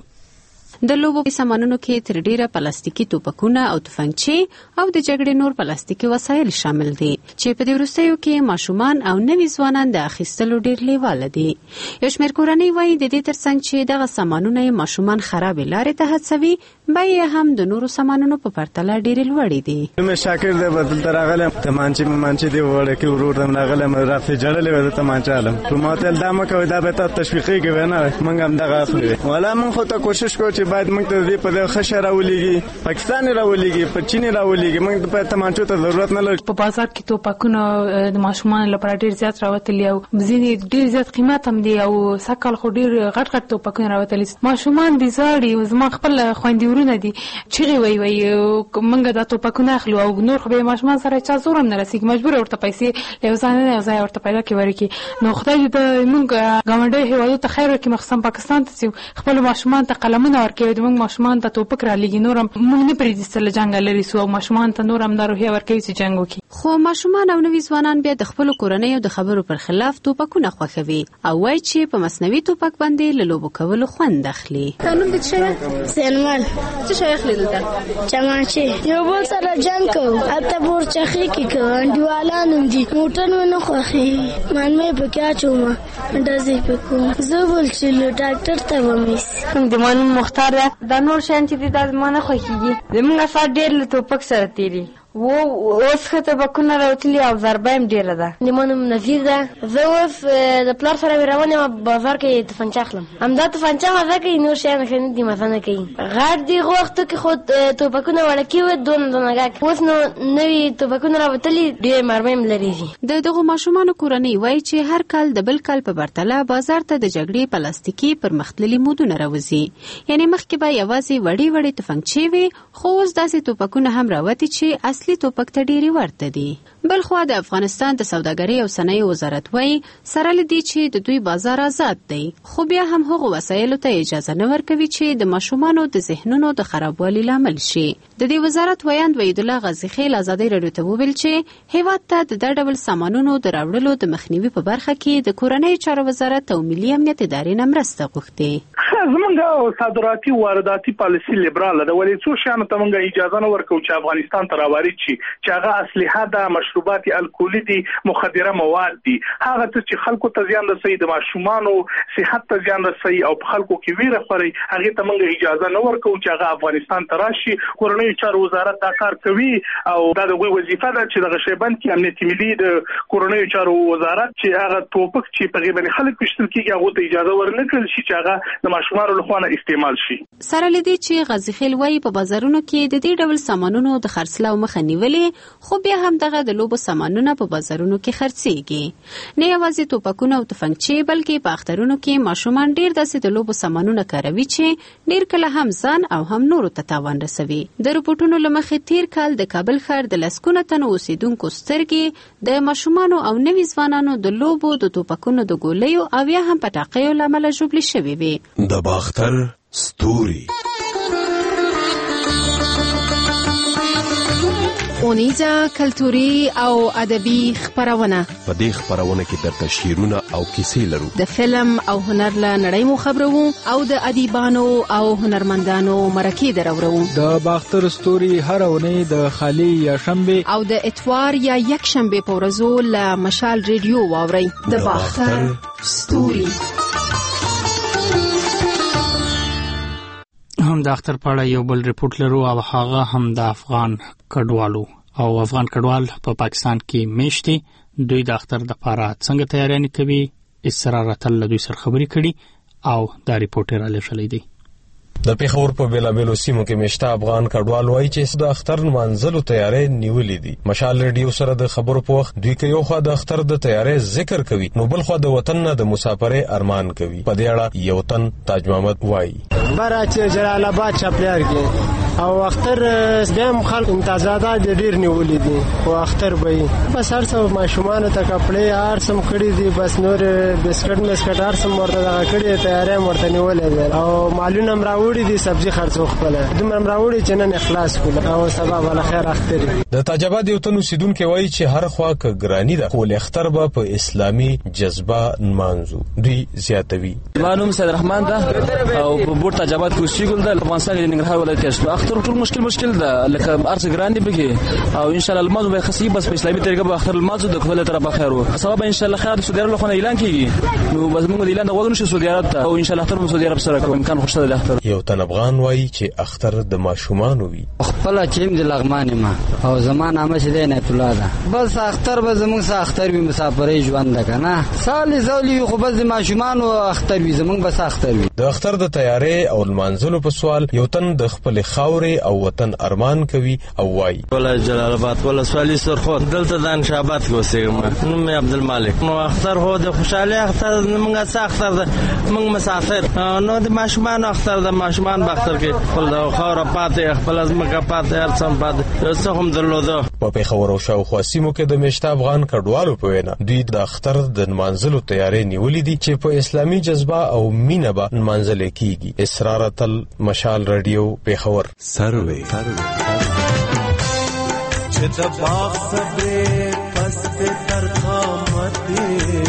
د لوبو سامانونو کې تر ډیره پلاستیکي توپکونه او تفنګچې او د جګړې نور پلاستیکي وسایل شامل دي چې په دې وروستیو کې ماشومان او نوي ځوانان د اخیستلو ډیر لیواله دي. یو شمېر کورنۍ وایي د دې ترڅنګ چې دغه سامانونه ماشومان خرابې لارې ته هڅوي، بیې هم د نورو سامانونو په پرتله ډېرې لوړې دي. مې شاکر دی بدل راغلم تمانچې دی وړه کې ورور دم راغلم رافي جړلې و د تمانچې علم په ماتل دا مکه دا به ته تشویقي کوي نه مونږ هم دغه اخلي ولا مونږ خو ته کوشش کوو چې باید موږ ته دې په خشه راولېږي، پاکستان راولېږي، په چین راولېږي، موږ په تمانچو ته ضرورت نه لري. په بازار کې توپکونه د ماشومان لپاره ډېر زیات راوتلي او ځینې ډېر زیات قیمت هم دي او سکل خو ډېر غټ غټ توپکونه راوتلي. ماشومان دي زاړي زما خپل خويندې ورونه دي چیغې وای موږ دا توپکونه اخلو او نور خو به ماشومان سره چا زور هم نه رسېږي، مجبور ورته پیسې له ځان نه ځای ورته پیدا کوي ورکی. نو خدای دې موږ ګاونډي هیوادو ته خیر ورکړي، مخصوصا پاکستان ته خپل ماشومان ته قلمونه ورکوي، موږ ماشومان ته توپک را لګي، نور هم موږ نه پریږدي چې جنگ لري سو ماشومان ته نور هم دا روحیه ورکوي چې جنگ وکړي. خو ماشومان او نوي ځوانان بیا د خپل کورنۍ او د خبرو پر خلاف توپکونه خوښوي او وایي چې په مصنوعي توپک باندې له لوبو کولو خوند اخلي. قانون د څه سنمال څه شي اخلي دلته چماچه یو بل سره جنگ کوو اته پور چخي کې کوو انډیوالانو دي موټر نه خوخي من مې پکې اچوم اندازې پکو زبل چې ډاکټر ته ومیس د مانو مختار دا نور شان چې د مانه خوخيږي زمونږ سره ډېر له توپک سره تیری اوس ښه توپکونه راوتلي او ضربه هم ډېره ده. زما نوم نظیر ده. زه اوس د پلار سره مې روان یم بازار کې تفنچه اخلم. همدا تفنچه مزه کوي، نور شیان ښه نه دي، مزه نه کوي. غټ دي وختو کې خو توپکونه وړکي وو دونه ګاک. اوس نو نوي توپکونه راوتلي ډېر مرمۍ هم لرېږي. د دغو ماشومانو کورنۍ وایي چې هر کال د بل کال په پرتله بازار ته د جګړې پلاستیکي پرمختللي مودونه راوځي. یعنی مخکې به یوازې وړې تفنګچې وي، خو اوس داسې توپکونه هم راوتي چې اصلي توپک ته ډېرې ورته دي. بلخوا د افغانستان د سوداګرۍ او صنایعو وزارت وایي سره له دې چې د دوی بازار آزاد دی، خو بیا هم هغو وسایلو ته اجازه نه ورکوي چې د ماشومانو د ذهنونو د خرابوالي لامل شي. د دې وزارت ویاند وحیدالله غازیخیل ازادۍ راډیو ته وویل چې هیواد ته د دا ډول سامانونو د راوړلو د مخنیوي په برخه کې د کورنۍ چارو وزارت او ملي امنیت ادارې نه مرسته غوښتې. زمونږ صادراتي وارداتي پالیسي لیبراله ده، ولې څو شیانو ته مونږ اجازه نه ورکوو چې افغانستان ته راوارد شي، چې هغه اسلحه ده، مشروبات الکولي دي، مخدره مواد دي. هغه څه چې خلکو ته زیان رسوي، د ماشومانو صحت ته زیان رسوي او په خلکو کې ویره خوري، هغه ته مونږ اجازه نه ورکوو چې هغه افغانستان ته راشي. کورنۍ چارو وزارت دا کار کوي او دا د وظیفه ده چې د شیبند کې امنیت ملي د کورنۍ چارو وزارت چې هغه توپک چې په غیبه خلک پښتل کېږي هغه ته اجازه ورنکړل شي چې هغه د ماشومانو لخوا نه استعمال شي. سره لدی چې غازیخیل وایي په بازارونو کې د دې ډول سامانونو د خرڅلاو مخه نیولې، خو بیا هم دغه د لوبو سامانونه په بازارونو کې خرڅېږي. نه یوازې توپکونه او تفنګچې بلکې په اخترونو کې ماشومان ډېر داسې د لوبو سامانونه کاروي چې ډېر کله هم ځان او هم نورو ته تاوان رسوي. د رپورټونو له مخې تیر کال د کابل ښار د لسګونه تنو اوسیدونکو سترګې د ماشومانو او نوي ځوانانو د لوبو د توپکونو د ګولیو او یا هم پټاقیو له امله ژوبلې شوې وې. د باختر ستوري اونیزه کلتوري او ادبي خبرونه. په دې خبرونه کې درته شعرونه او کیسې لرو. د فلم او هنر له نړۍ مو خبرو او د ادیبانو او هنرمندانو مرکې درورو. د باختر ستوري هر اونۍ د خالی یا شنبه او د اتوار یا یک شنبه په ورځو له مشال ریډیو واورئ. د باختر ستوري هم د اختر په اړه یو بل ریپورت لرو او هغه هم د افغان کډوالو او افغان کډوال په پاکستان کې میشتي. دوی د اختر د لپاره څنګه تیاری کوي، اصرارات له دوی سره خبرې کړي او دا ریپورت را لېږلی دی. د پیښور په بیلابیلو سیمو کې میشته افغان کډوال وایي چې د اختر منځلو تیاری نیولې دي. مشال ریډیو سره د خبرو په وخت دوی کې یو خوا د اختر د تیاری ذکر کوي، نو بل خوا د وطن نه د مسافرې ارمان کوي. په دې اړه یو تن تاج محمد وایي براچ جلال آباد چپلیار کې او اختر بهم خلک امتیازات ډیر نیولې دي او اختر به بس هر څه ماشومان ته کپړې هر سم کړی دي، بس نور بسکټ هر سم ورته کړی تیاری ورته نیولې دي او مالونه راوړي دي، سبزی خرڅو خپل دومره راوړي چې نن اخلاص کول او سبا ولا خیر اختر. د تاج آباد یو تن اوسیدونکو وایي چې هر خوا کګرانی ده، خو اختر به په اسلامي جذبه نمانځو. دوی زیاتوي معلوم سید رحمان ده او په بورت تاج آباد کې اوسېګل د افغانستان د ننګرهار ولایت کې اختر ټول مشکل ده، لکه ارڅ ګران دي بګي او ان شاء الله الماظ به خصي بس په اسلامي طریقه به اختر الماظ د خپل طرف خیر وو سبب ان شاء الله خیر د سعودي عرب له اعلان کیږي، نو بس موږ د اعلان د وګړو شو سعودي عرب ته او ان شاء الله اختر سعودي عرب سره کوم امکان خوشته ده. اختر یو تن افغان وایي چې اختر د ماشومانو وي. خپل چیم د لغمان ما او زمان نامه شې نه تولا ده، بس اختر به زموږ سره اختر وي، مسافرې ژوند ده کنه سال زولي خو بس د ماشومانو اختر وي، زموږ بس اختر وي. د اختر د تیاری او المنزلو په سوال یو تن د خپل خاورې او وطن ارمان کوي او وایي ولایت جلال آباد ولسوالۍ سرخود دلته د انشابات کې اوسېږم، نوم مې عبدالمالک. نو اختر هو د خوشحالۍ اختر موږ څه اختر ده، موږ مسافر نو د ماشومان اختر د ماشومان په اختر کې خپل د خاور پاتې خپل ځمکه پاتې هر څه پاتې څه هم درلوده. په پیښور او شاوخوا سیمو کې د میشته افغان کډوالو په وینا دوی د اختر د نمانځلو تیاری نیولې دي چې په اسلامي جذبه او مینه به نمانځل کیږي. اسرارات مشال رادیو پیښور سروي چې د باغ صبرې پست تر قامت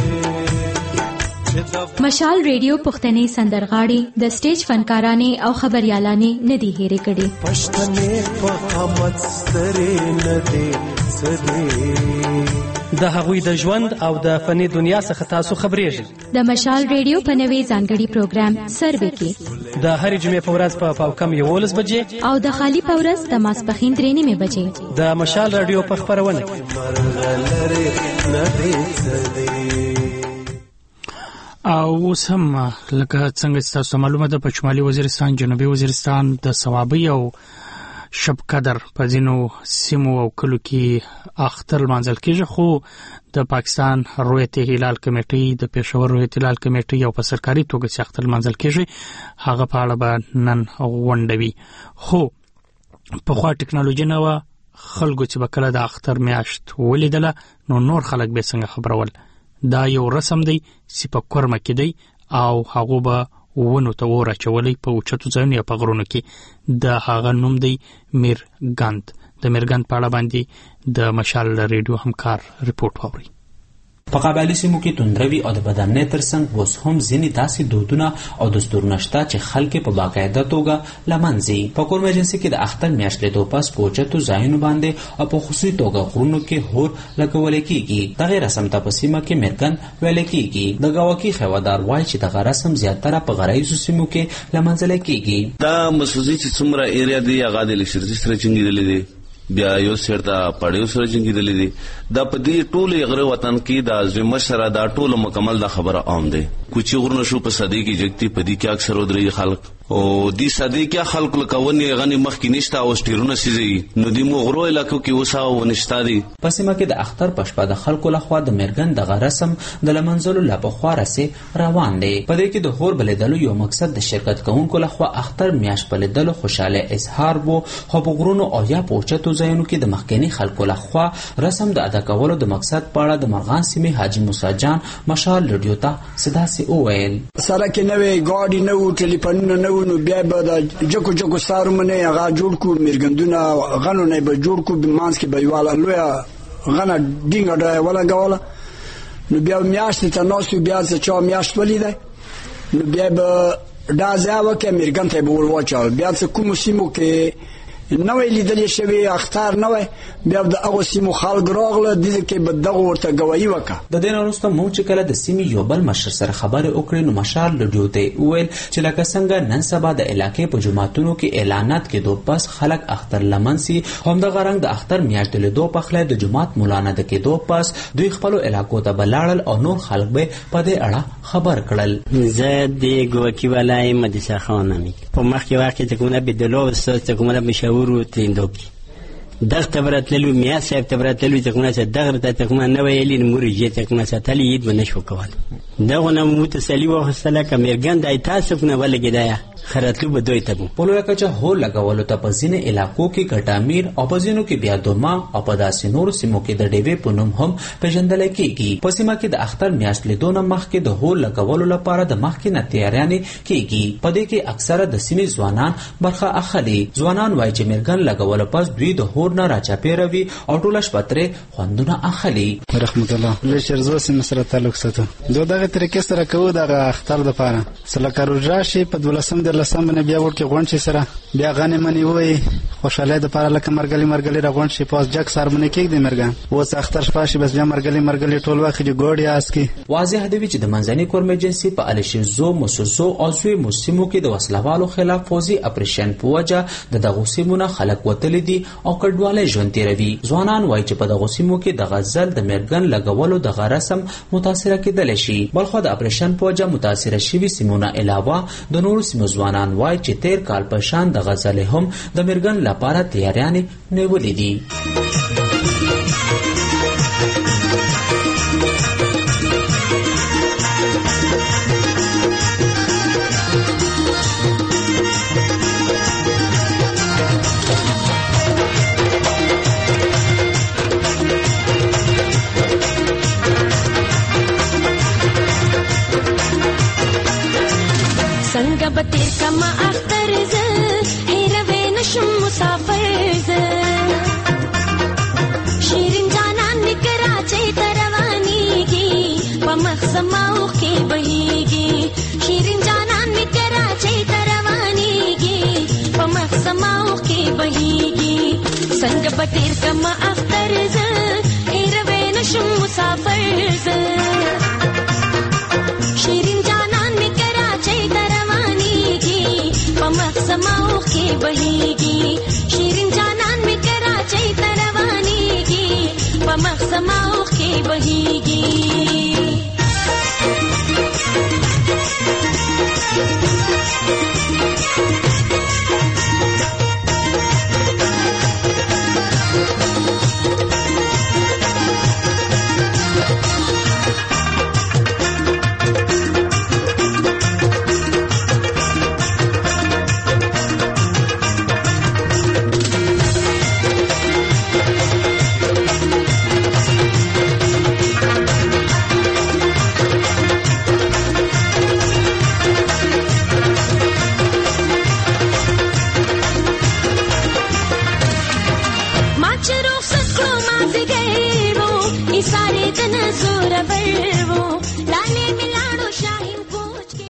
مشال ریډیو پښتني سندرغاړي د سټیج فنکارانې او خبريالانې ندي هېرې کړي. پښتنې په قامت سترې ندي سدي د هغوی د ژوند او د فني دنیا څخه تاسو خبرېږئ. د مشال ریډیو په نوې ځانګړي پروګرام سروې کې د هرې جمعې په ورځ په پاوکم 11 بجې او د خالی په ورځ د ماسپښین 3:30 بجې د مشال رادیو په خبرونه کې. او اوس هم لکه څنګه تاسو معلومه ده په شمالي وزیرستان، جنوبي وزیرستان د ثوابي او شب قدر په ځینو سیمو او کلو کې اختر لمانځل کېږي، خو د پاکستان رویت هلال کمیټې، د پېښور رویت هلال کمیټې او په سرکاري توګه چې اختر لمانځل کېږي هغه په اړه به نن غونډوي. خو پخوا ټکنالوژي نه وه، خلکو چې به کله د اختر میاشت ولیدله نو نور خلک به څنګه خبرول. دا یو رسم دی چې په کورمه کې دی او هغه به ونو ته اور اچولې په اوچتو ځایونو یا په غرونو کې. د هغه نوم دی میرګند. د میرګند په اړه باندې د مشال ریډیو همکار رپورټ واوري. په قبایلي سیمو کې توندروي او د بدامنۍ ترڅنګ اوس هم ځینې داسې دودونه او دستورونه شته چې خلک په باقاعده توګه لمانځي. په کورمه ایجنسي کې د اختر میاشت لیدو پس په اوچتو ځایونو باندې او په خصوصي توګه غرونو کې هور لګول کېږي. دغه رسم ته په سیمه کې میرګند ویل کېږي. د ګواکي خیوادار وایي چې دغه رسم زیاتره په غرایزو سیمو کې لمانځل کېږي. دا مسوزي چې څومره ایریا دی هغه د لشرزي سره چنګېدلې دي، بیا یو سرته پړیو سره چنګېدلې دي. دا په دې ټول غره وطن کې د ازمه سره دا ټول مکمل دا خبره عام ده. کوچی غرونه شو په صدې کې جګتی په دې کې اکثر ودرې خلک او دې صدې کې خلک لکونی غني مخ کې نشتا او سټیرونه سيزي نو دې مو غرو علاقو کې وساو ونشتا دي. په سیمه کې د اختر پښپا د خلکو لخوا د میرګند د رسم د لمنځلو لا په خوارسه روان دي. په دې کې د هور بلیدلو یو مقصد د شرکت کوونکو لخوا اختر میاش بلیدلو خوشاله اظهار وو. خو په غرونو او یا پوچتو ځایونو کې د مخکنی خلکو لخوا رسم د ادا کولو د مقصد په اړه د مرغان سیمه حاجی موسی جان مشال ریډیو ته صدا سي اویل. سره کې نوې ګاډي نو ټلیفونونه نو بیا به د جکو سارمنه هغه جوړ کو میرګندونه غنو نه به جوړ کو بمانس کې به یواله لویا غنه ډینګه دا ولا غواله نو بیا میاشت ته نو بیا چې چا میاشت ولیدای نو بیا به دا ځاو کې میرګند ته به ورواچل. بیا چې کوم سیمو کې نوې لیدلې شوی اختر نوې بیا د هغه سیمو خلک راغله د دې کې به دغه ورته گواہی وکړه. د دین وروسته مو چې کله د سیمې یو بل مشر سره خبره وکړې نو مشال ریډیو ته ویل چې لکه څنګه نن سبا د علاقې په جماعتونو کې اعلانات کې دوه پس خلک اختر لمنسي هم د غرنګ د اختر میاشت له دوه پخله د جماعت مولانا د کې دوه پس دوی خپل علاقو ته بلاړل او نور خلک به په دې اړه خبر کړل. زه د ګوکی ولای مدیسه خانمي په مخکې وخت ته کومه بدلو ست کومه مشاور تیندوکی دغه براتلو میا صاحب تبراتلو ته کومه دغه ته کومه نه ویلې مورجه ته کومه تلید ونشو کول دغه نو متسلی وخصله کمرګند ای تاسو نه ولګیدای خراتلو به دوی ته په لکه چې هو لګولو ته په ځینې علاقو کې ګټامیر او په ځینو کې بیا دوما او په داسې نور سیمو کې د ډیوې په نوم هم پیژندل کېږي. په سیمه کې د اختر میاشت لیدونه مخکې د هو لګولو لپاره د مخکې نه تیاریانې کېږي. په دې کې اکثره د سیمې ځوانان برخه اخلي. ځوانان وایي چې میرګن لګولو پس دوی د هور نه راچاپیروي او ټول شپتره خوندونه اخلي. رحمت الله له شرزو سیمه سره تعلق ساتو دغه طریقې سره کوو د اختر د پاره سلکه روزه شي په 12 لسم نه بیا ورته غونډې سره بیا غنې منی وای خوشاله د پاره لکه مرګلي را غونډ شي پاس جک سر منی کېږي د مرګان اوس اختر شپاشي بس بیا مرګلي ټول وخت دی ګوډي اسکی. واضح دی چې د منځني کورم ایجنسی په الشزو مسوزو او زوی موسمو کې د وسلوالو خلاف فوزي اپریشن په وجه د دغه سیمونو خلک وتل دي او کډواله ژوند تیروي. ځوانان وایي چې په دغه سیمو کې د غزل د مرګن لګولو د رسم متاثر کېدل شي. بلخو د اپریشن په وجه متاثر شوي سیمونه علاوه د نورو سیمو ځوانان وایي چې تیر کال په شان د غزل هم د مرګن لپاره تیاریانې نیولې دي. څنګه به تیر کما اختر زه هیروې نشم مسافر زه شیرین جانان می کراچۍ ته روانېږي په مخ زما اوښکې بهېږي شیرین جانان می کراچۍ ته روانېږي په مخ زما اوښکې بهېږي څنګه به تیر کما اختر زه هیروې نشم مسافر زه شیرین جانان می کراچۍ ته روانېږي په مخ زما اوښکې بهېږي شیرین جانان می کراچۍ ته روانېږي په مخ زما اوښکې بهېږي